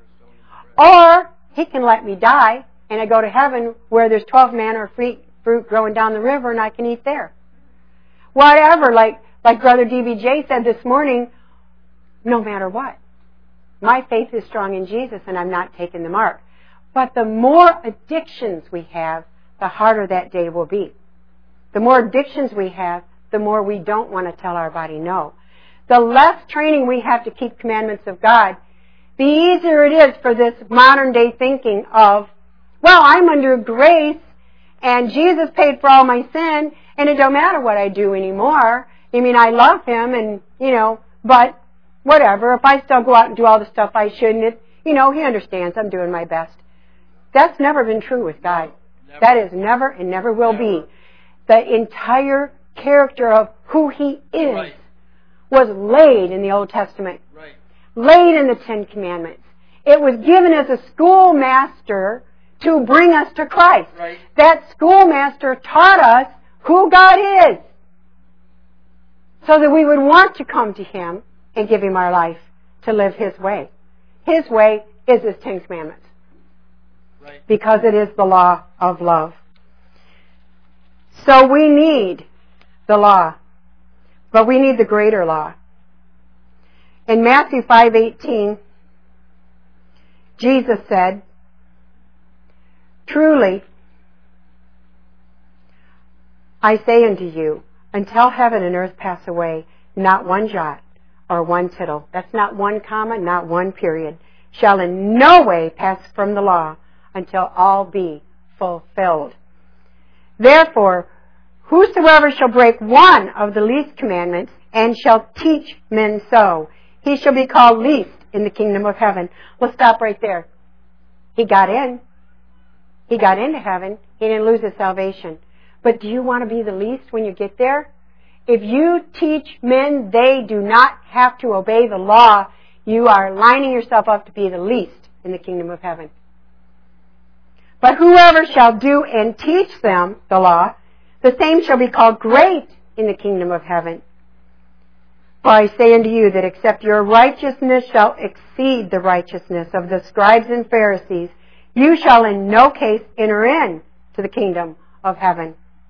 Or He can let me die and I go to heaven where there's twelve manner of fruit growing down the river and I can eat there. Whatever, like like Brother D B J said this morning, no matter what. My faith is strong in Jesus and I'm not taking the mark. But the more addictions we have, the harder that day will be. The more addictions we have, the more we don't want to tell our body no. The less training we have to keep commandments of God, the easier it is for this modern day thinking of, well, I'm under grace and Jesus paid for all my sin and it don't matter what I do anymore. I mean, I love Him and, you know, but whatever. If I still go out and do all the stuff I shouldn't, it, you know, He understands I'm doing my best. That's never been true with God. Never. That is never and never will Never. be. The entire character of who He is Right. was laid in the Old Testament. Right. Laid in the Ten Commandments. It was given as a schoolmaster to bring us to Christ. Right. That schoolmaster taught us who God is so that we would want to come to Him and give Him our life to live His way. His way is His Ten Commandments Right. because it is the law of love. So we need the law, but we need the greater law. In Matthew five eighteen, Jesus said, truly, I say unto you, until heaven and earth pass away, not one jot or one tittle, that's not one comma, not one period, shall in no way pass from the law until all be fulfilled. Therefore, whosoever shall break one of the least commandments and shall teach men so, he shall be called least in the kingdom of heaven. We'll stop right there. He got in. He got into heaven. He didn't lose his salvation. But do you want to be the least when you get there? If you teach men they do not have to obey the law, you are lining yourself up to be the least in the kingdom of heaven. But whoever shall do and teach them the law, the same shall be called great in the kingdom of heaven. For I say unto you that except your righteousness shall exceed the righteousness of the scribes and Pharisees, you shall in no case enter in to the kingdom of heaven.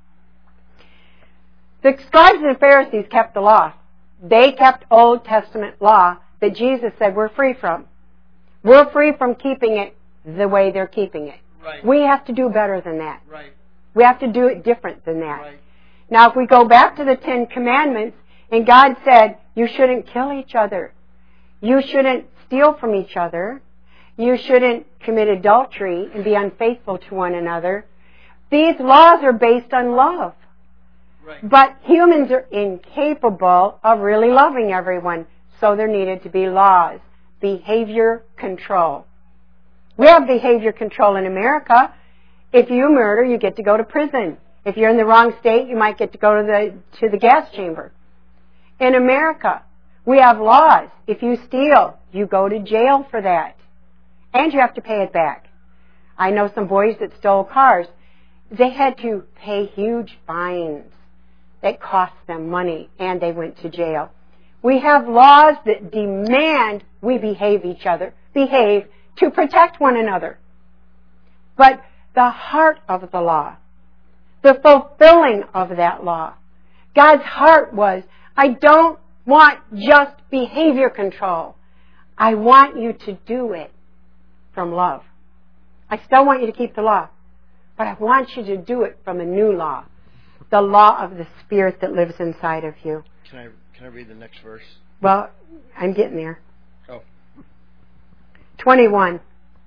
The scribes and Pharisees kept the law. They kept Old Testament law that Jesus said we're free from. We're free from keeping it the way they're keeping it. Right. We have to do better than that. Right. We have to do it different than that. Right. Now, if we go back to the Ten Commandments, and God said, you shouldn't kill each other. You shouldn't steal from each other. You shouldn't commit adultery and be unfaithful to one another. These laws are based on love. Right. But humans are incapable of really loving everyone. So there needed to be laws. Behavior control. We have behavior control in America. If you murder, you get to go to prison. If you're in the wrong state, you might get to go to the to the gas chamber. In America, we have laws. If you steal, you go to jail for that. And you have to pay it back. I know some boys that stole cars. They had to pay huge fines that cost them money, and they went to jail. We have laws that demand we behave each other, behave to protect one another. But the heart of the law, the fulfilling of that law, God's heart was, I don't want just behavior control. I want you to do it from love. I still want you to keep the law, but I want you to do it from a new law, the law of the Spirit that lives inside of you. Can I can I read the next verse? Well, I'm getting there. Oh. twenty-one.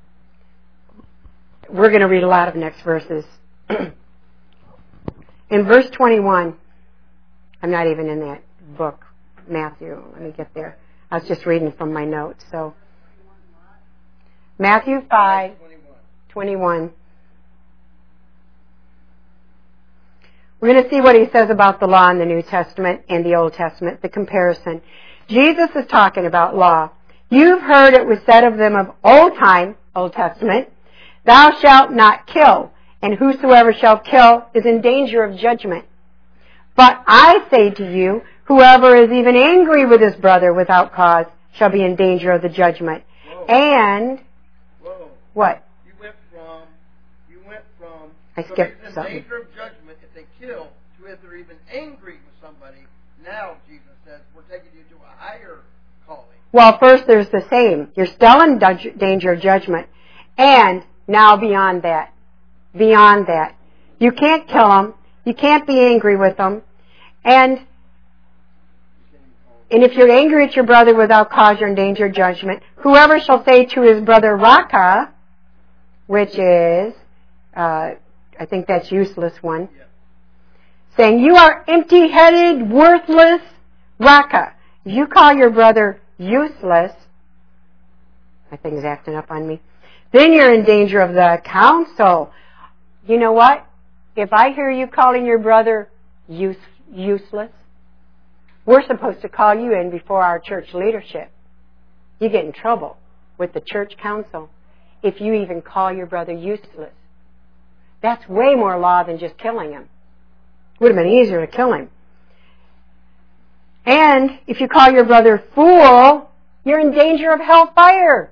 We're going to read a lot of next verses. In verse twenty-one, I'm not even in that book, Matthew. Let me get there. I was just reading from my notes. So, Matthew five, twenty-one. We're going to see what he says about the law in the New Testament and the Old Testament, the comparison. Jesus is talking about law. You've heard it was said of them of old time, Old Testament, thou shalt not kill, and whosoever shall kill is in danger of judgment. But I say to you, whoever is even angry with his brother without cause shall be in danger of the judgment. Whoa. And Whoa. What? You went from you went from I so skipped they're in something. danger of judgment if they kill to if they're even angry with somebody. Now Jesus says we're taking you to a higher calling. Well, first there's the same. You're still in dud- danger of judgment. And now beyond that. Beyond that. You can't kill them. You can't be angry with them. And and if you're angry at your brother without cause, you're in danger of judgment. Whoever shall say to his brother Raka, which is, uh, I think that's useless one, Yeah. saying, you are empty-headed, worthless Raka. You call your brother useless. My thing's acting up on me. Then you're in danger of the council. You know what? If I hear you calling your brother use, useless, we're supposed to call you in before our church leadership. You get in trouble with the church council if you even call your brother useless. That's way more law than just killing him. Would have been easier to kill him. And if you call your brother fool, you're in danger of hellfire.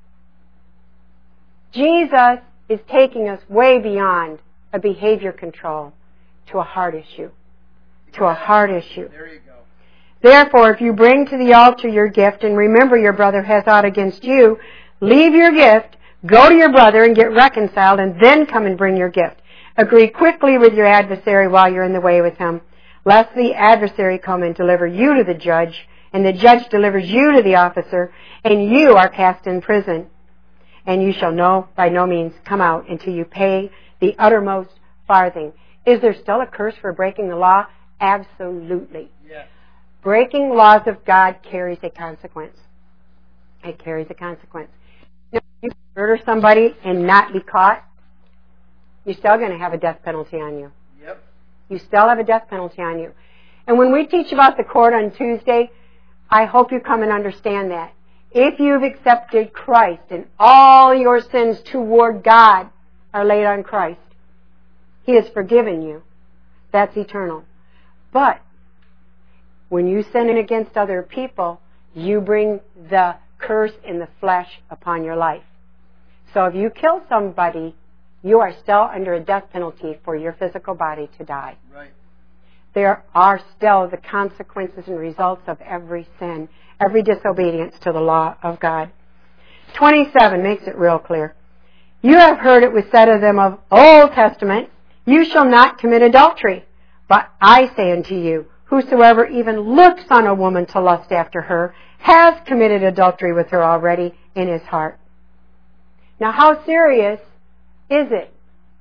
Jesus is taking us way beyond a behavior control to a heart issue. To a heart issue. There you go. Therefore, if you bring to the altar your gift and remember your brother has aught against you, leave your gift, go to your brother and get reconciled, and then come and bring your gift. Agree quickly with your adversary while you're in the way with him, lest the adversary come and deliver you to the judge, and the judge delivers you to the officer, and you are cast in prison. And you shall no, by no means come out until you pay the uttermost farthing. Is there still a curse for breaking the law? Absolutely. Yes. Breaking laws of God carries a consequence. It carries a consequence. Now, if you murder somebody and not be caught, you're still going to have a death penalty on you. Yep. You still have a death penalty on you. And when we teach about the court on Tuesday, I hope you come and understand that. If you've accepted Christ and all your sins toward God are laid on Christ, He has forgiven you. That's eternal. But when you sin against other people, you bring the curse in the flesh upon your life. So if you kill somebody, you are still under a death penalty for your physical body to die. Right. There are still the consequences and results of every sin, every disobedience to the law of God. twenty-seven makes it real clear. You have heard it was said of them of Old Testament, you shall not commit adultery. But I say unto you, whosoever even looks on a woman to lust after her has committed adultery with her already in his heart. Now how serious is it?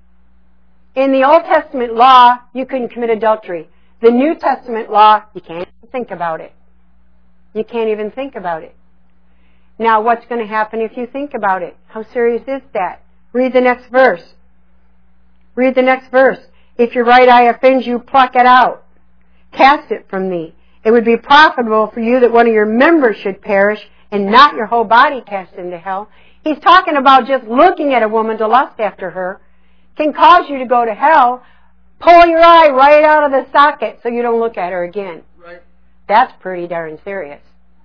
In the Old Testament law, you couldn't commit adultery. The New Testament law, you can't even think about it. You can't even think about it. Now what's going to happen if you think about it? How serious is that? Read the next verse. Read the next verse. If your right eye offends you, pluck it out. Cast it from thee. It would be profitable for you that one of your members should perish and not your whole body cast into hell. He's talking about just looking at a woman to lust after her can cause you to go to hell. Pull your eye right out of the socket so you don't look at her again. Right. That's pretty darn serious.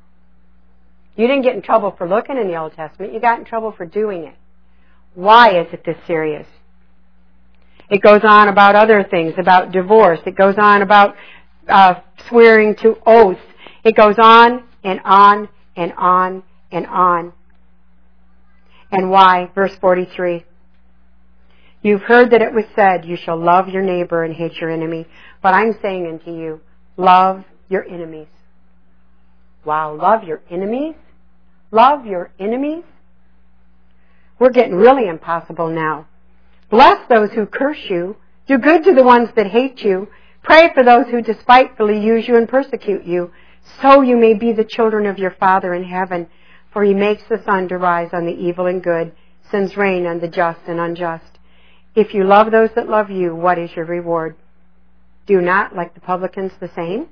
You didn't get in trouble for looking in the Old Testament. You got in trouble for doing it. Why is it this serious? It goes on about other things, about divorce. It goes on about uh, swearing to oaths. It goes on and on and on and on. And why? Verse forty-three. You've heard that it was said, you shall love your neighbor and hate your enemy. But I'm saying unto you, love your enemies. Wow, love your enemies? Love your enemies? We're getting really impossible now. Bless those who curse you. Do good to the ones that hate you. Pray for those who despitefully use you and persecute you. So you may be the children of your Father in heaven. For he makes the sun to rise on the evil and good, sends rain on the just and unjust. If you love those that love you, what is your reward? Do not, like the publicans, the same?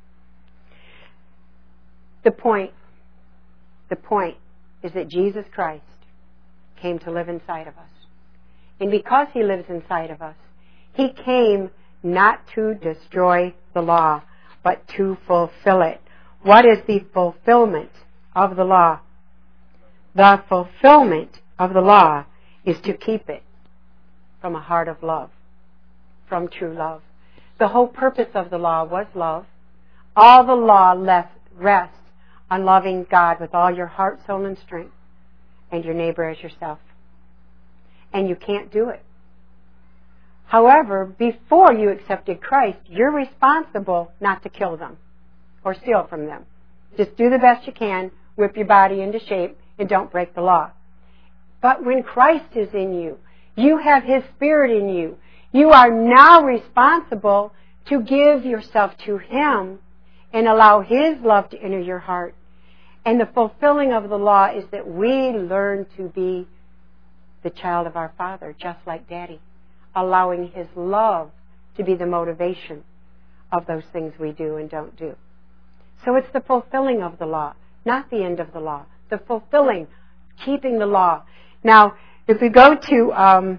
The point, the point is that Jesus Christ came to live inside of us. And because he lives inside of us, he came not to destroy the law, but to fulfill it. What is the fulfillment of the law? The fulfillment of the law is to keep it from a heart of love, from true love. The whole purpose of the law was love. All the law left rests on loving God with all your heart, soul, and strength, and your neighbor as yourself. And you can't do it. However, before you accepted Christ, you're responsible not to kill them or steal from them. Just do the best you can, whip your body into shape, and don't break the law. But when Christ is in you, you have his Spirit in you. You are now responsible to give yourself to him and allow his love to enter your heart. And the fulfilling of the law is that we learn to be the child of our Father, just like Daddy, allowing his love to be the motivation of those things we do and don't do. So it's the fulfilling of the law, not the end of the law. The fulfilling, keeping the law. Now, if we go to, um,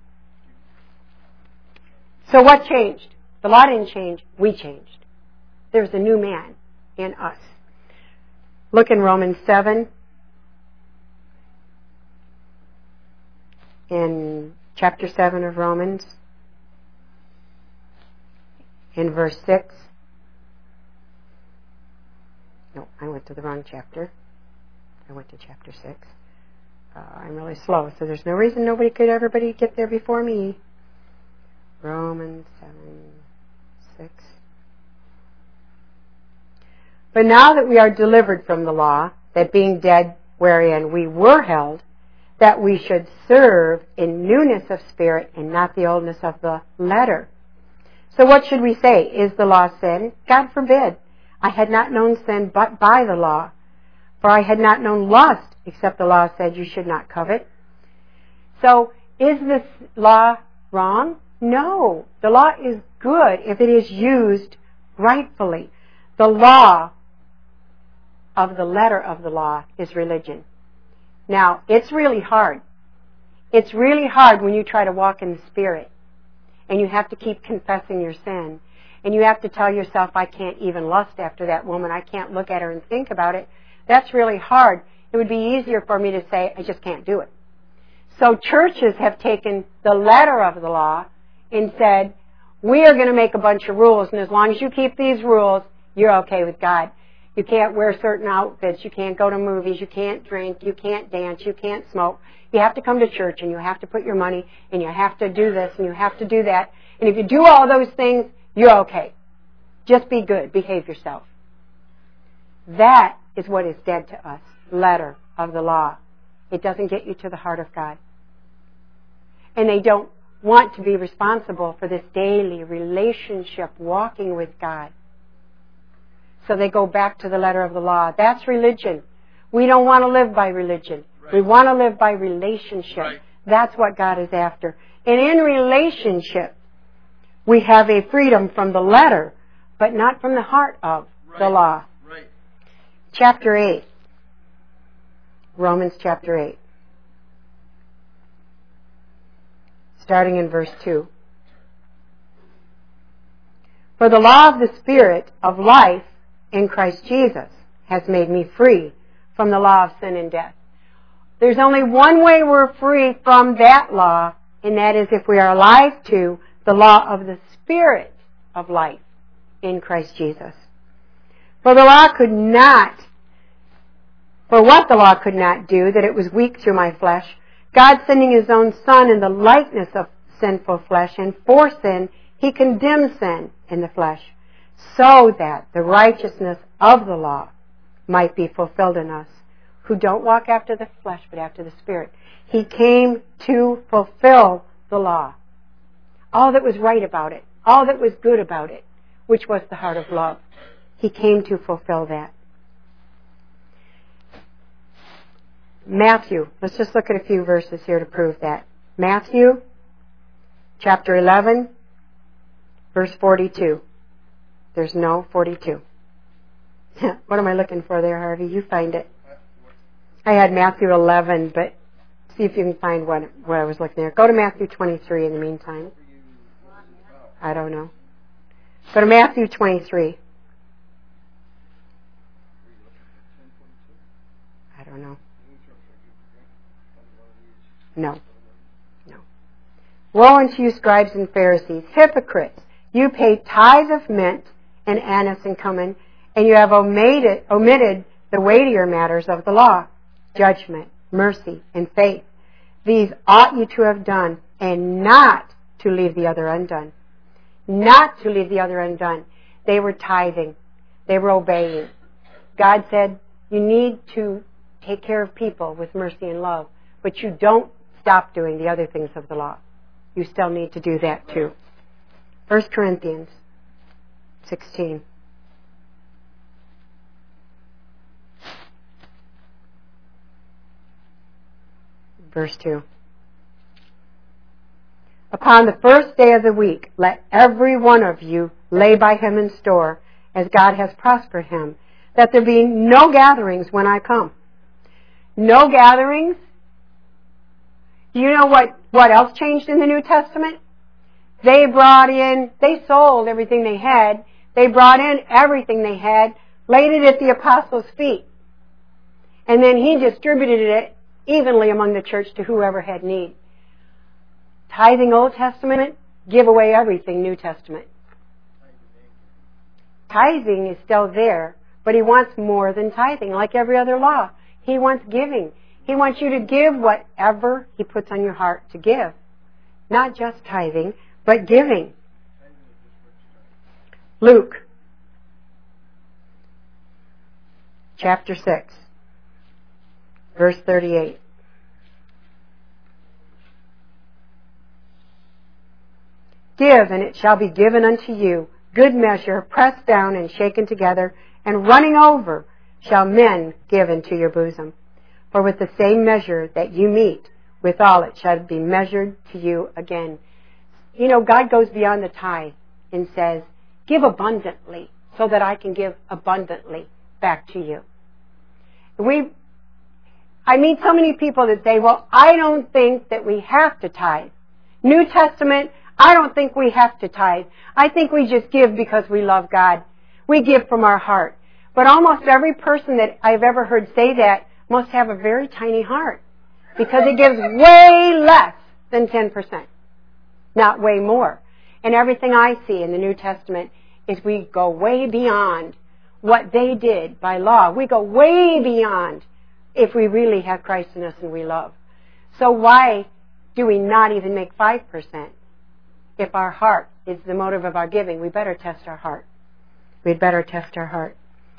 so what changed? The law didn't change, we changed. There's a new man in us. Look in Romans seven, in chapter seven of Romans, in verse six. No, I went to the wrong chapter. I went to chapter six. Uh, I'm really slow, so there's no reason nobody could, everybody get there before me. Romans seven, six. But now that we are delivered from the law, that being dead wherein we were held, that we should serve in newness of spirit and not the oldness of the letter. So what should we say? Is the law sin? God forbid. I had not known sin but by the law. For I had not known lust, except the law said you should not covet. So, is this law wrong? No. The law is good if it is used rightfully. The law of the letter of the law is religion. Now, it's really hard. It's really hard when you try to walk in the Spirit and you have to keep confessing your sin. And you have to tell yourself, I can't even lust after that woman. I can't look at her and think about it. That's really hard. It would be easier for me to say, I just can't do it. So churches have taken the letter of the law and said, we are going to make a bunch of rules, and as long as you keep these rules, you're okay with God. You can't wear certain outfits. You can't go to movies. You can't drink. You can't dance. You can't smoke. You have to come to church, and you have to put your money, and you have to do this, and you have to do that. And if you do all those things, you're okay. Just be good. Behave yourself. That is what is dead to us. Letter of the law. It doesn't get you to the heart of God. And they don't want to be responsible for this daily relationship walking with God. So they go back to the letter of the law. That's religion. We don't want to live by religion. Right. We want to live by relationship. Right. That's what God is after. And in relationship, we have a freedom from the letter, but not from the heart of right. the law. Right. Chapter eight. Romans chapter eight. Starting in verse two. For the law of the Spirit of life in Christ Jesus has made me free from the law of sin and death. There's only one way we're free from that law, and that is if we are alive to the law of the Spirit of life in Christ Jesus. For the law could not, for what the law could not do, that it was weak through my flesh, God sending His own Son in the likeness of sinful flesh, and for sin, He condemned sin in the flesh, so that the righteousness of the law might be fulfilled in us, who don't walk after the flesh, but after the Spirit. He came to fulfill the law. All that was right about it, all that was good about it, which was the heart of love. He came to fulfill that. Matthew, let's just look at a few verses here to prove that. Matthew, chapter eleven, verse forty-two. There's no forty-two. What am I looking for there, Harvey? You find it. I had Matthew eleven, but see if you can find what, what I was looking there. Go to Matthew twenty-three in the meantime. I don't know. Go to Matthew twenty-three. I don't know. No. No. Woe unto you, scribes and Pharisees, hypocrites! You pay tithe of mint and anise and cumin, and you have omitted, omitted the weightier matters of the law, judgment, mercy, and faith. These ought you to have done, and not to leave the other undone. Not to leave the other undone. They were tithing. They were obeying. God said, you need to take care of people with mercy and love, but you don't stop doing the other things of the law. You still need to do that too. First Corinthians sixteen. Verse two. Upon the first day of the week, let every one of you lay by him in store, as God has prospered him, that there be no gatherings when I come. No gatherings. Do you know what, what else changed in the New Testament? They brought in, they sold everything they had. They brought in everything they had, laid it at the apostles' feet. And then he distributed it evenly among the church to whoever had need. Tithing Old Testament, give away everything New Testament. Tithing is still there, but he wants more than tithing, like every other law. He wants giving. He wants you to give whatever he puts on your heart to give. Not just tithing, but giving. Luke, chapter six, verse thirty-eight. Give, and it shall be given unto you, good measure, pressed down and shaken together, and running over, shall men give into your bosom. For with the same measure that you meet, withal it shall be measured to you again. You know, God goes beyond the tithe and says, give abundantly, so that I can give abundantly back to you. We, I meet so many people that say, well, I don't think that we have to tithe. New Testament, I don't think we have to tithe. I think we just give because we love God. We give from our heart. But almost every person that I've ever heard say that must have a very tiny heart, because it gives way less than ten percent, not way more. And everything I see in the New Testament is we go way beyond what they did by law. We go way beyond if we really have Christ in us and we love. So why do we not even make five percent? If our heart is the motive of our giving, we better test our heart. We'd better test our heart.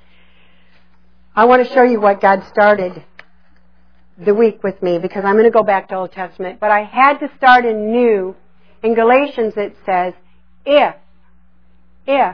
I want to show you what God started the week with me, because I'm going to go back to Old Testament, but I had to start anew. In Galatians it says, if, if,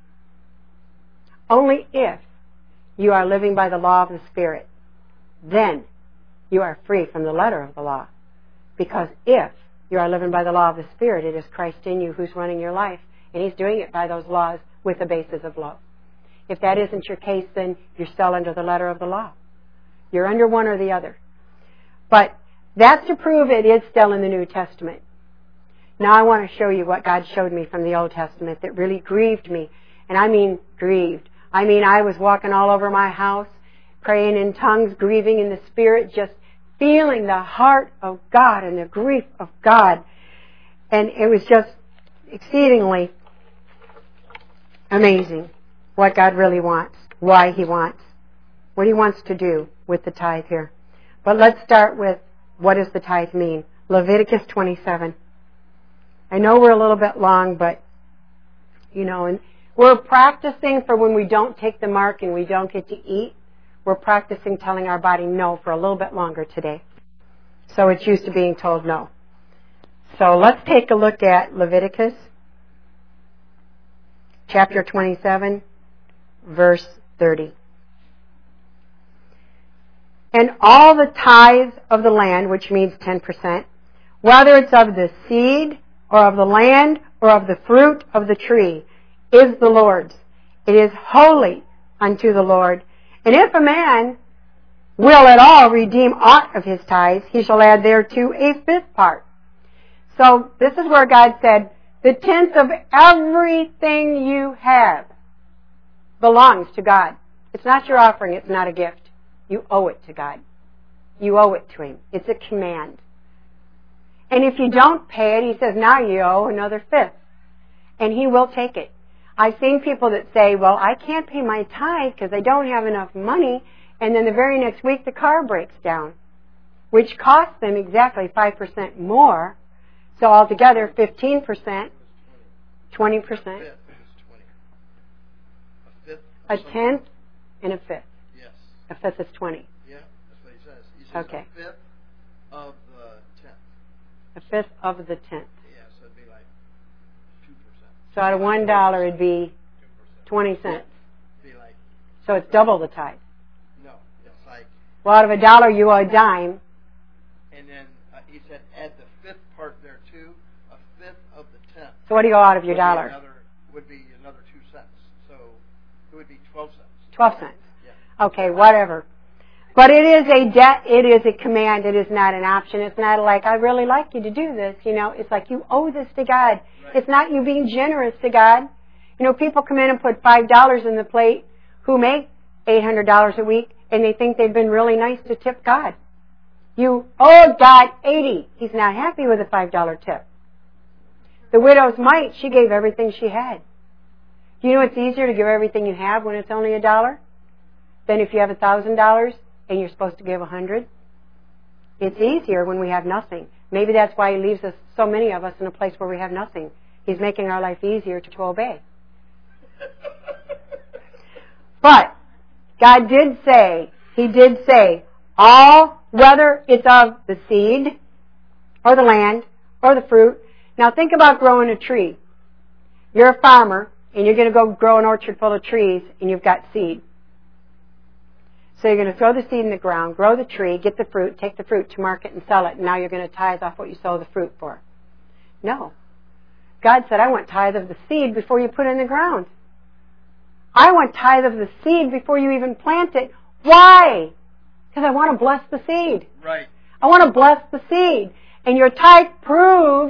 only if you are living by the law of the Spirit, then you are free from the letter of the law. Because if you are living by the law of the Spirit, it is Christ in you who's running your life, and He's doing it by those laws with the basis of love. If that isn't your case, then you're still under the letter of the law. You're under one or the other. But that's to prove it is still in the New Testament. Now I want to show you what God showed me from the Old Testament that really grieved me. And I mean grieved. I mean I was walking all over my house, praying in tongues, grieving in the Spirit, just feeling the heart of God and the grief of God. And it was just exceedingly amazing what God really wants, why He wants, what He wants to do with the tithe here. But let's start with, what does the tithe mean? Leviticus twenty-seven. I know we're a little bit long, but, you know, and we're practicing for when we don't take the mark and we don't get to eat. We're practicing telling our body no for a little bit longer today. So it's used to being told no. So let's take a look at Leviticus chapter twenty-seven, verse thirty. And all the tithes of the land, which means ten percent, whether it's of the seed or of the land or of the fruit of the tree, is the Lord's. It is holy unto the Lord. And if a man will at all redeem aught of his tithes, he shall add thereto a fifth part. So this is where God said, the tenth of everything you have belongs to God. It's not your offering, it's not a gift. You owe it to God. You owe it to Him. It's a command. And if you don't pay it, He says, now you owe another fifth. And He will take it. I've seen people that say, well, I can't pay my tithe because I don't have enough money, and then the very next week the car breaks down, which costs them exactly five percent more. So altogether, fifteen percent, twenty percent, a tenth, and a fifth. Yes. A fifth is twenty. Yeah, that's what he says. He says Okay. a fifth of the tenth. A fifth of the tenth. Yeah, so it'd be like two percent. So out of one dollar, it'd be twenty cents. It'd be like, So it's double the tithe. no, it's like, Well, out of a dollar, you owe a dime. and then uh, he said add the fifth part there too, a fifth of the tenth. So what do you owe out of your would be dollar? Another, would be another two cents. So it would be twelve cents. Twelve cents. Yeah. Okay, whatever. But it is a debt, it is a command, it is not an option. It's not like, I really like you to do this, you know. It's like, you owe this to God. Right. It's not you being generous to God. You know, people come in and put five dollars in the plate who make eight hundred dollars a week, and they think they've been really nice to tip God. You owe God eighty. He's not happy with a five dollar tip. The widow's mite, she gave everything she had. Do you know it's easier to give everything you have when it's only a dollar than if you have a thousand dollars and you're supposed to give a hundred? It's easier when we have nothing. Maybe that's why He leaves us, so many of us, in a place where we have nothing. He's making our life easier to, to obey. But God did say, He did say, all, whether it's of the seed or the land or the fruit. Now think about growing a tree. You're a farmer and you're going to go grow an orchard full of trees and you've got seed. So you're going to throw the seed in the ground, grow the tree, get the fruit, take the fruit to market and sell it, and now you're going to tithe off what you sow the fruit for. No. God said, I want tithe of the seed before you put it in the ground. I want tithe of the seed before you even plant it. Why? Because I want to bless the seed. Right. I want to bless the seed. And your tithe proves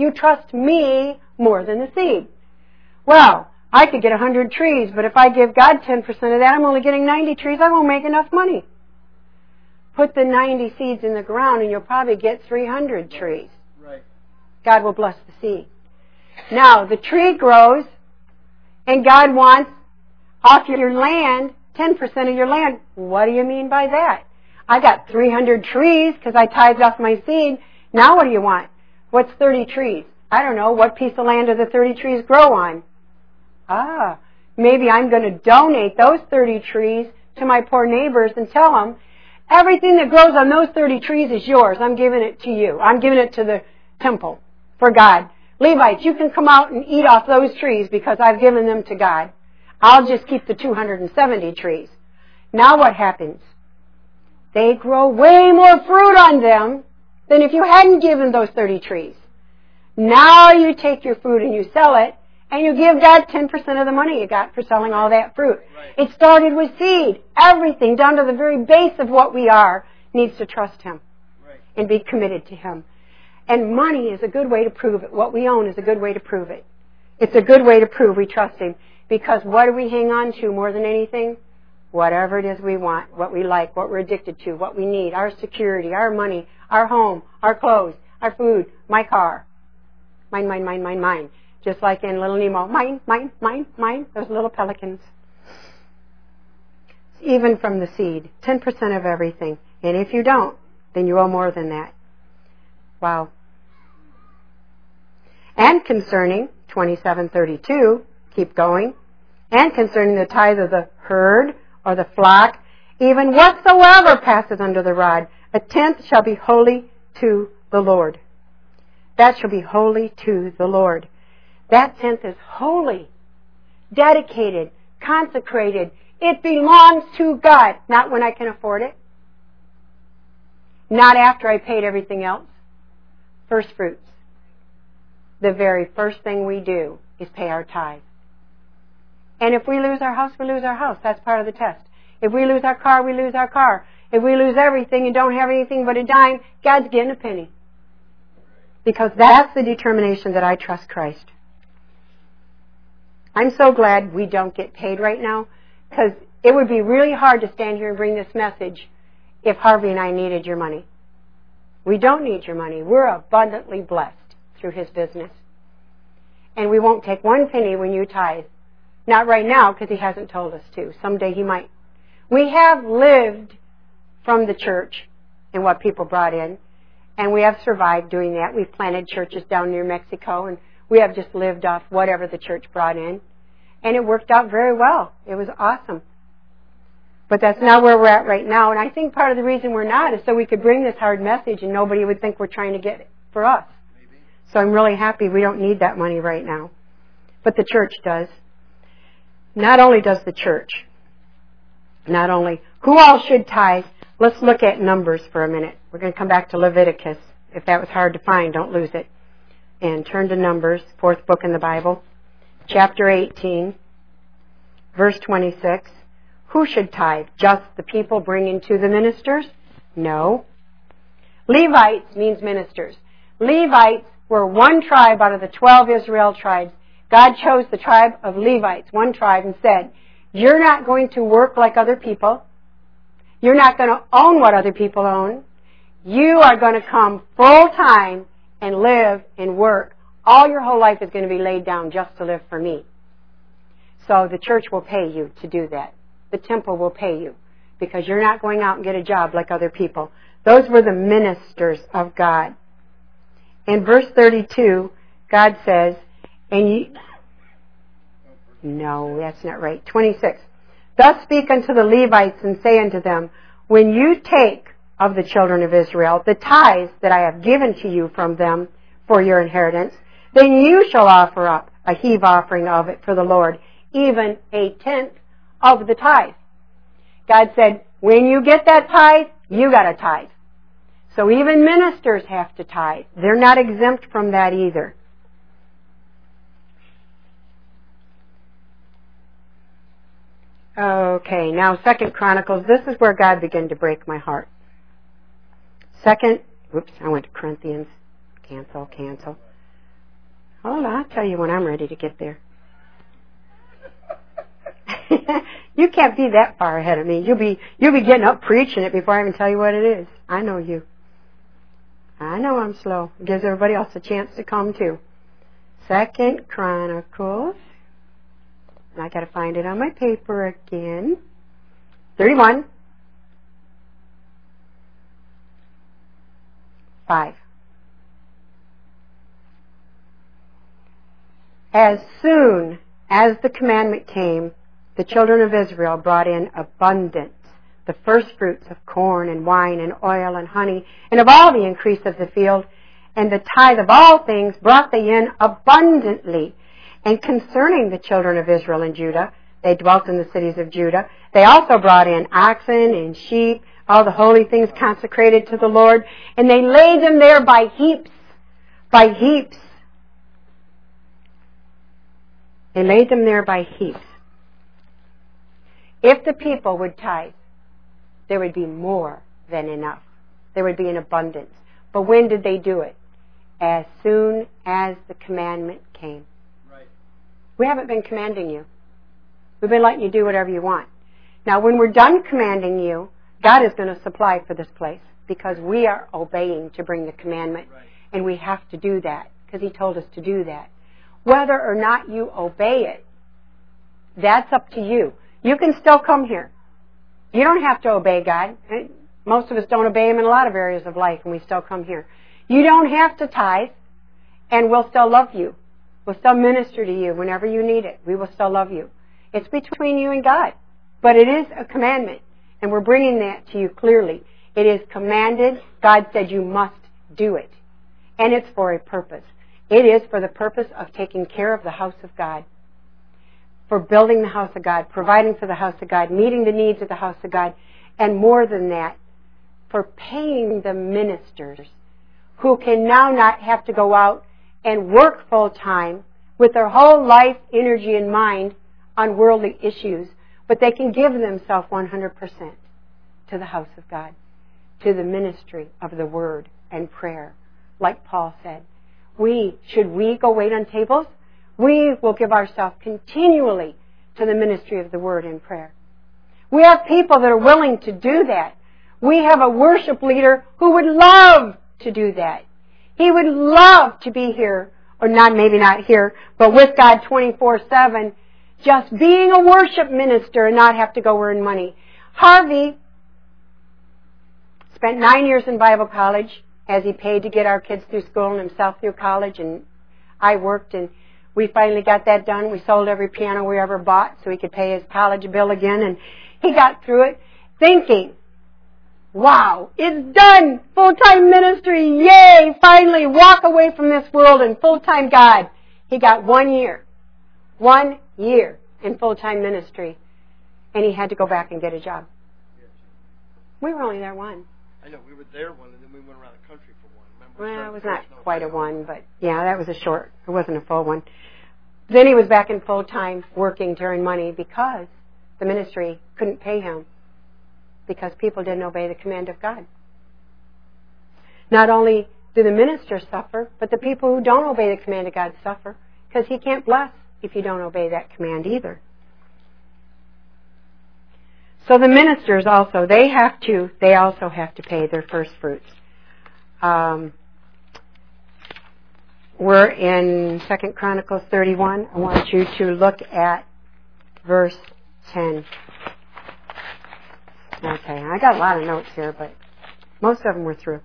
You trust me more than the seed. Well, I could get a hundred trees, but if I give God ten percent of that, I'm only getting ninety trees. I won't make enough money. Put the ninety seeds in the ground and you'll probably get three hundred trees. Right. God will bless the seed. Now, the tree grows, and God wants off your land, ten percent of your land. What do you mean by that? I got three hundred trees because I tithed off my seed. Now what do you want? What's thirty trees? I don't know. What piece of land do the thirty trees grow on? Ah, maybe I'm going to donate those thirty trees to my poor neighbors and tell them, everything that grows on those thirty trees is yours. I'm giving it to you. I'm giving it to the temple for God. Levites, you can come out and eat off those trees because I've given them to God. I'll just keep the two hundred seventy trees. Now what happens? They grow way more fruit on them than if you hadn't given those thirty trees. Now you take your fruit and you sell it, and you give God ten percent of the money you got for selling all that fruit. Right. It started with seed. Everything, down to the very base of what we are, needs to trust Him. Right. And be committed to Him. And money is a good way to prove it. What we own is a good way to prove it. It's a good way to prove we trust Him. Because what do we hang on to more than anything? Whatever it is we want, what we like, what we're addicted to, what we need, our security, our money, our home, our clothes, our food, my car. Mine, mine, mine, mine, mine. Just like in Little Nemo. Mine, mine, mine, mine. Those little pelicans. Even from the seed. ten percent of everything. And if you don't, then you owe more than that. Wow. And concerning, twenty-seven thirty-two, keep going. And concerning the tithe of the herd or the flock, even whatsoever passeth under the rod, a tenth shall be holy to the Lord. That shall be holy to the Lord. That tenth is holy, dedicated, consecrated. It belongs to God. Not when I can afford it. Not after I paid everything else. First fruits. The very first thing we do is pay our tithe. And if we lose our house, we lose our house. That's part of the test. If we lose our car, we lose our car. If we lose everything and don't have anything but a dime, God's getting a penny. Because that's the determination that I trust Christ. I'm so glad we don't get paid right now, because it would be really hard to stand here and bring this message if Harvey and I needed your money. We don't need your money. We're abundantly blessed through His business. And we won't take one penny when you tithe. Not right now, because He hasn't told us to. Someday He might. We have lived from the church and what people brought in, and we have survived doing that. We've planted churches down near Mexico, and we have just lived off whatever the church brought in. And it worked out very well. It was awesome. But that's not where we're at right now. And I think part of the reason we're not is so we could bring this hard message and nobody would think we're trying to get it for us. Maybe. So I'm really happy we don't need that money right now. But the church does. Not only does the church, not only, who all should tithe? Let's look at Numbers for a minute. We're going to come back to Leviticus. If that was hard to find, don't lose it. And turn to Numbers, fourth book in the Bible. Chapter eighteen, verse twenty-six. Who should tithe? Just the people bringing to the ministers? No. Levites means ministers. Levites were one tribe out of the twelve Israel tribes. God chose the tribe of Levites, one tribe, and said, you're not going to work like other people. You're not going to own what other people own. You are going to come full time and live and work. All your whole life is going to be laid down just to live for me. So the church will pay you to do that. The temple will pay you because you're not going out and get a job like other people. Those were the ministers of God. In verse thirty-two, God says, and ye... No, that's not right. twenty-six. Thus speak unto the Levites and say unto them, when you take of the children of Israel the tithes that I have given to you from them for your inheritance, then you shall offer up a heave offering of it for the Lord, even a tenth of the tithe. God said, when you get that tithe, you got a tithe. So even ministers have to tithe. They're not exempt from that either. Okay, now Second Chronicles. This is where God began to break my heart. Second, whoops, I went to Corinthians. Cancel, cancel. Hold on, I'll tell you when I'm ready to get there. You can't be that far ahead of me. You'll be you'll be getting up preaching it before I even tell you what it is. I know you. I know I'm slow. It gives everybody else a chance to come too. Second Chronicles. I got to find it on my paper again. thirty-one. five. As soon as the commandment came, the children of Israel brought in abundance, the first fruits of corn and wine and oil and honey, and of all the increase of the field, and the tithe of all things brought they in abundantly. And concerning the children of Israel and Judah, they dwelt in the cities of Judah. They also brought in oxen and sheep, all the holy things consecrated to the Lord, and they laid them there by heaps, by heaps. They laid them there by heaps. If the people would tithe, there would be more than enough. There would be an abundance. But when did they do it? As soon as the commandment came. Right. We haven't been commanding you. We've been letting you do whatever you want. Now, when we're done commanding you, God is going to supply for this place because we are obeying to bring the commandment. Right. And we have to do that because He told us to do that. Whether or not you obey it, that's up to you. You can still come here. You don't have to obey God. Most of us don't obey Him in a lot of areas of life, and we still come here. You don't have to tithe, and we'll still love you. We'll still minister to you whenever you need it. We will still love you. It's between you and God. But it is a commandment, and we're bringing that to you clearly. It is commanded. God said you must do it. And it's for a purpose. It is for the purpose of taking care of the house of God, for building the house of God, providing for the house of God, meeting the needs of the house of God, and more than that, for paying the ministers who can now not have to go out and work full time with their whole life, energy, and mind on worldly issues, but they can give themselves one hundred percent to the house of God, to the ministry of the Word and prayer, like Paul said. We, should we go wait on tables? We will give ourselves continually to the ministry of the Word and prayer. We have people that are willing to do that. We have a worship leader who would love to do that. He would love to be here, or not, maybe not here, but with God twenty-four seven, just being a worship minister and not have to go earn money. Harvey spent nine years in Bible college as he paid to get our kids through school and himself through college, and I worked, and we finally got that done. We sold every piano we ever bought so he could pay his college bill again, and he got through it thinking, wow, it's done! Full-time ministry, yay! Finally walk away from this world and full-time God. He got one year. One year in full-time ministry, and he had to go back and get a job. We were only there one. I know, we were there one, and then we went around the country for one. Remember? Well, it was not quite a one, but yeah, that was a short. It wasn't a full one. Then he was back in full-time working to earn money because the ministry couldn't pay him because people didn't obey the command of God. Not only do the ministers suffer, but the people who don't obey the command of God suffer because He can't bless if you don't obey that command either. So the ministers also, they have to, they also have to pay their first fruits. Um, we're in Second Chronicles thirty-one. I want you to look at verse ten. Okay, I got a lot of notes here, but most of them were through.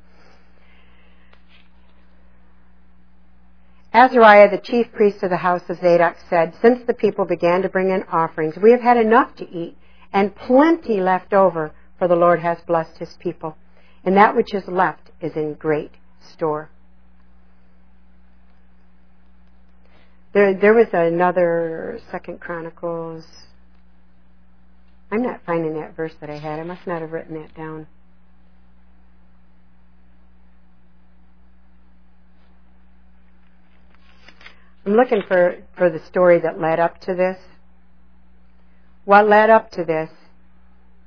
Azariah, the chief priest of the house of Zadok, said, since the people began to bring in offerings, we have had enough to eat, and plenty left over, for the Lord has blessed His people. And that which is left is in great store. There, there was another Second Chronicles. I'm not finding that verse that I had. I must not have written that down. I'm looking for, for the story that led up to this. What led up to this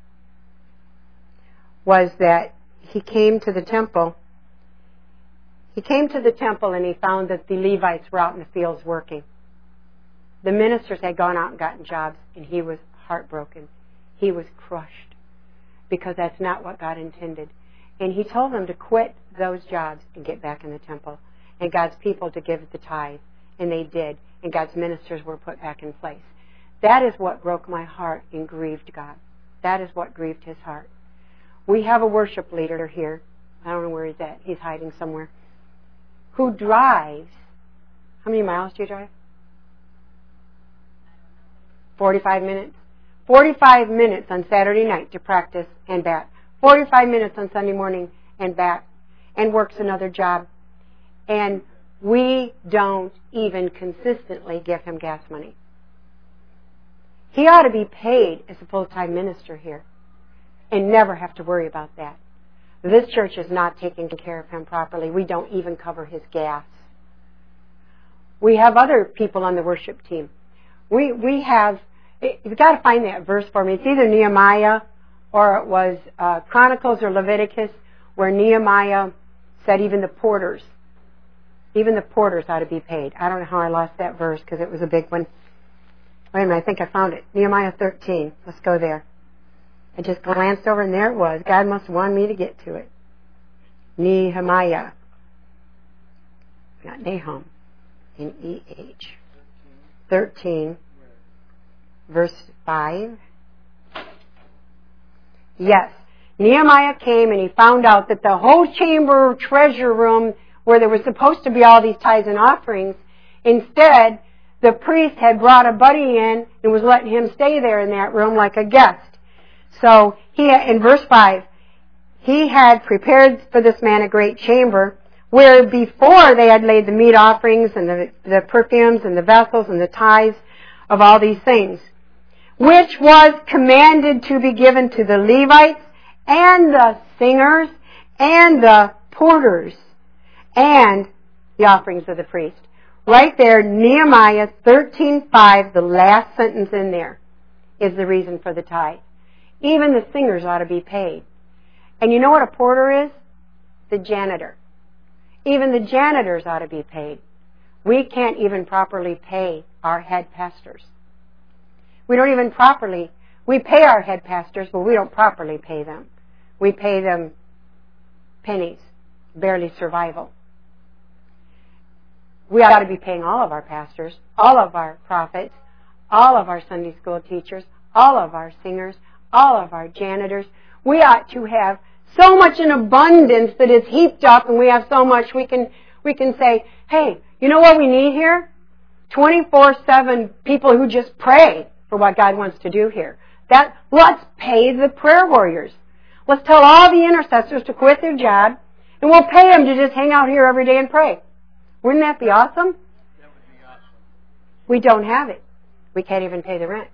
was that he came to the temple. He came to the temple and he found that the Levites were out in the fields working. The ministers had gone out and gotten jobs, and he was heartbroken. He was crushed because that's not what God intended. And he told them to quit those jobs and get back in the temple, and God's people to give the tithe, and they did, and God's ministers were put back in place. That is what broke my heart and grieved God. That is what grieved his heart. We have a worship leader here. I don't know where he's at. He's hiding somewhere. Who drives, how many miles do you drive? forty-five minutes. forty-five minutes on Saturday night to practice and back. forty-five minutes on Sunday morning and back. And works another job. And we don't even consistently give him gas money. He ought to be paid as a full-time minister here and never have to worry about that. This church is not taking care of him properly. We don't even cover his gas. We have other people on the worship team. We we have, you've got to find that verse for me. It's either Nehemiah or it was uh, Chronicles or Leviticus, where Nehemiah said even the porters, even the porters ought to be paid. I don't know how I lost that verse because it was a big one. Wait a minute, I think I found it. Nehemiah thirteen. Let's go there. I just glanced over and there it was. God must want me to get to it. Nehemiah. Not Nahum. N E H. thirteen. Verse five. Yes. Nehemiah came and he found out that the whole chamber treasure room where there was supposed to be all these tithes and offerings, instead, the priest had brought a buddy in and was letting him stay there in that room like a guest. So, he, in verse five, he had prepared for this man a great chamber where before they had laid the meat offerings and the, the perfumes and the vessels and the tithes of all these things, which was commanded to be given to the Levites and the singers and the porters and the offerings of the priest. Right there, Nehemiah thirteen five, the last sentence in there, is the reason for the tithe. Even the singers ought to be paid. And you know what a porter is? The janitor. Even the janitors ought to be paid. We can't even properly pay our head pastors. We don't even properly, we pay our head pastors, but we don't properly pay them. We pay them pennies, barely survival. We ought to be paying all of our pastors, all of our prophets, all of our Sunday school teachers, all of our singers, all of our janitors. We ought to have so much in abundance that it's heaped up, and we have so much we can we can say, hey, you know what we need here? twenty-four seven people who just pray for what God wants to do here. That let's pay the prayer warriors. Let's tell all the intercessors to quit their job, and we'll pay them to just hang out here every day and pray. Wouldn't that be awesome? That would be awesome. We don't have it. We can't even pay the rent.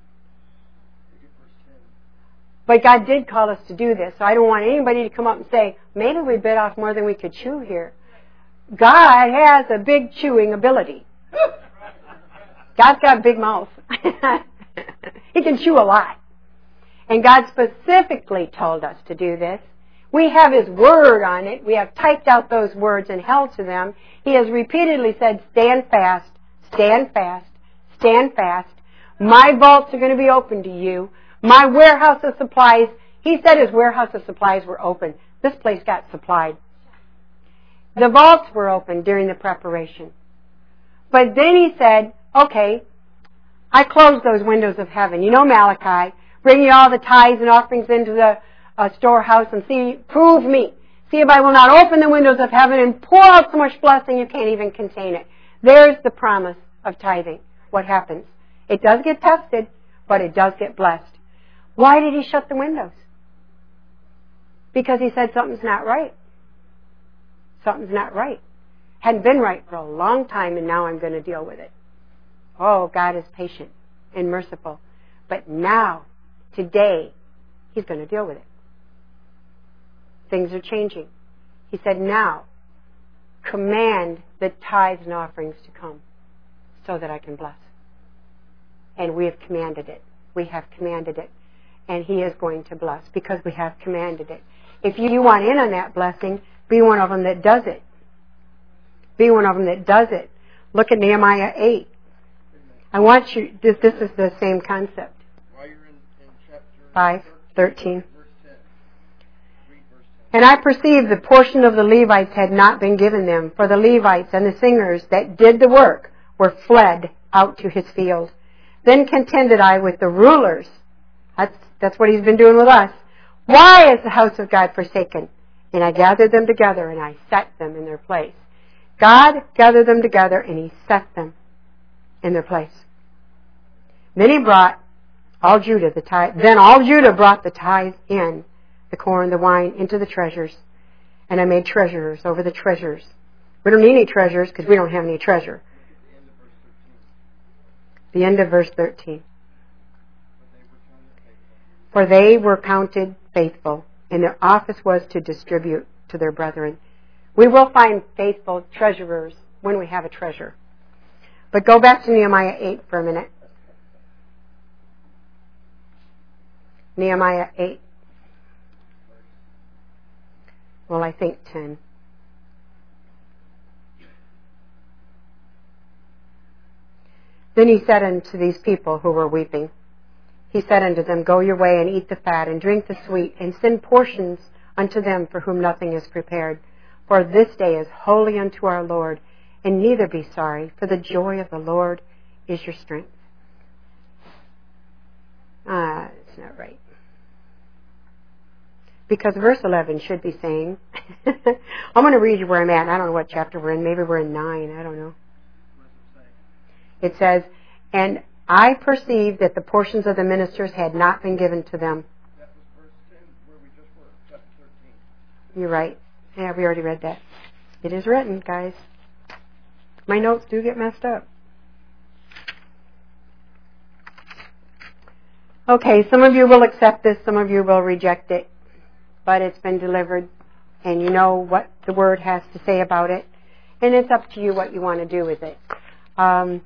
But God did call us to do this, so I don't want anybody to come up and say, maybe we bit off more than we could chew here. God has a big chewing ability. God's got a big mouth. He can chew a lot. And God specifically told us to do this. We have His Word on it. We have typed out those words and held to them. He has repeatedly said, stand fast, stand fast, stand fast. My vaults are going to be open to you. My warehouse of supplies, He said His warehouse of supplies were open. This place got supplied. The vaults were open during the preparation. But then He said, okay, I closed those windows of heaven. You know Malachi, bring you all the tithes and offerings into the uh, storehouse and see, prove me. See if I will not open the windows of heaven and pour out so much blessing you can't even contain it. There's the promise of tithing. What happens? It does get tested, but it does get blessed. Why did He shut the windows? Because He said something's not right. Something's not right. Hadn't been right for a long time, and now I'm going to deal with it. Oh, God is patient and merciful. But now, today, He's going to deal with it. Things are changing. He said, now, command the tithes and offerings to come so that I can bless. And we have commanded it. We have commanded it. And He is going to bless because we have commanded it. If you want in on that blessing, be one of them that does it. be one of them that does it. Look at Nehemiah eight. I want you, this, this is the same concept. While you're in, in chapter five, thirteen. verse ten. Read verse ten. And I perceived the portion of the Levites had not been given them, for the Levites and the singers that did the work were fled out to his field. Then contended I with the rulers. That's, that's what he's been doing with us. Why is the house of God forsaken? And I gathered them together and I set them in their place. God gathered them together and he set them in their place. Then he brought all Judah the tithe. Then all Judah brought the tithe in, the corn, the wine, into the treasures. And I made treasurers over the treasures. We don't need any treasures because we don't have any treasure. The end of verse thirteen. For they were counted faithful, and their office was to distribute to their brethren. We will find faithful treasurers when we have a treasure. But go back to Nehemiah eight for a minute. Nehemiah eight. Well, I think ten. Then he said unto these people who were weeping, he said unto them, Go your way and eat the fat and drink the sweet, and send portions unto them for whom nothing is prepared. For this day is holy unto our Lord, and neither be sorry, for the joy of the Lord is your strength. Ah, it's not right. Because verse eleven should be saying, I'm going to read you where I'm at. I don't know what chapter we're in. Maybe we're in nine. I don't know. It says, and I perceived that the portions of the ministers had not been given to them. That was verse ten, where we just were, chapter thirteen. You're right. Yeah, we already read that. It is written, guys. My notes do get messed up. Okay, some of you will accept this, some of you will reject it. But it's been delivered, and you know what the Word has to say about it. And it's up to you what you want to do with it. Um,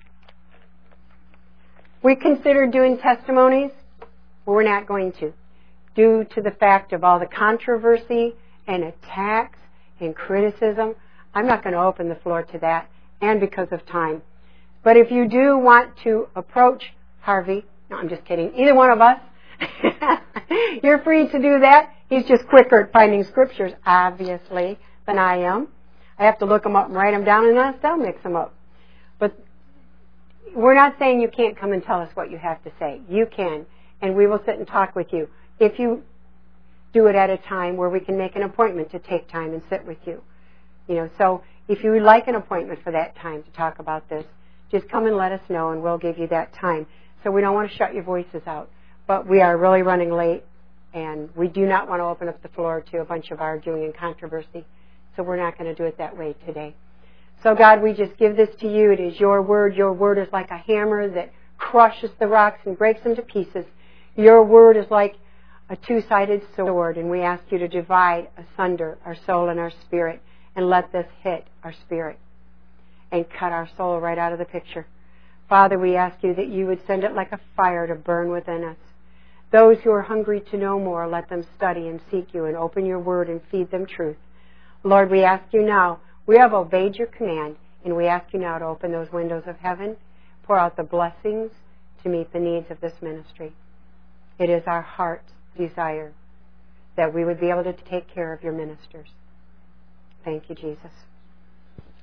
we considered doing testimonies, but we're not going to. Due to the fact of all the controversy and attacks and criticism, I'm not going to open the floor to that, and because of time. But if you do want to approach Harvey, no, I'm just kidding, either one of us, you're free to do that. He's just quicker at finding scriptures, obviously, than I am. I have to look them up and write them down, and I'll still mix them up. But we're not saying you can't come and tell us what you have to say. You can, and we will sit and talk with you. If you do it at a time where we can make an appointment to take time and sit with you. You know, so if you would like an appointment for that time to talk about this, just come and let us know, and we'll give you that time. So we don't want to shut your voices out. But we are really running late, and we do not want to open up the floor to a bunch of arguing and controversy. So we're not going to do it that way today. So God, we just give this to you. It is your word. Your word is like a hammer that crushes the rocks and breaks them to pieces. Your word is like a two-sided sword, and we ask you to divide asunder our soul and our spirit, and let this hit our spirit and cut our soul right out of the picture. Father, we ask you that you would send it like a fire to burn within us. Those who are hungry to know more, let them study and seek you and open your word and feed them truth. Lord, we ask you now, we have obeyed your command, and we ask you now to open those windows of heaven, pour out the blessings to meet the needs of this ministry. It is our heart's desire that we would be able to take care of your ministers. Thank you, Jesus.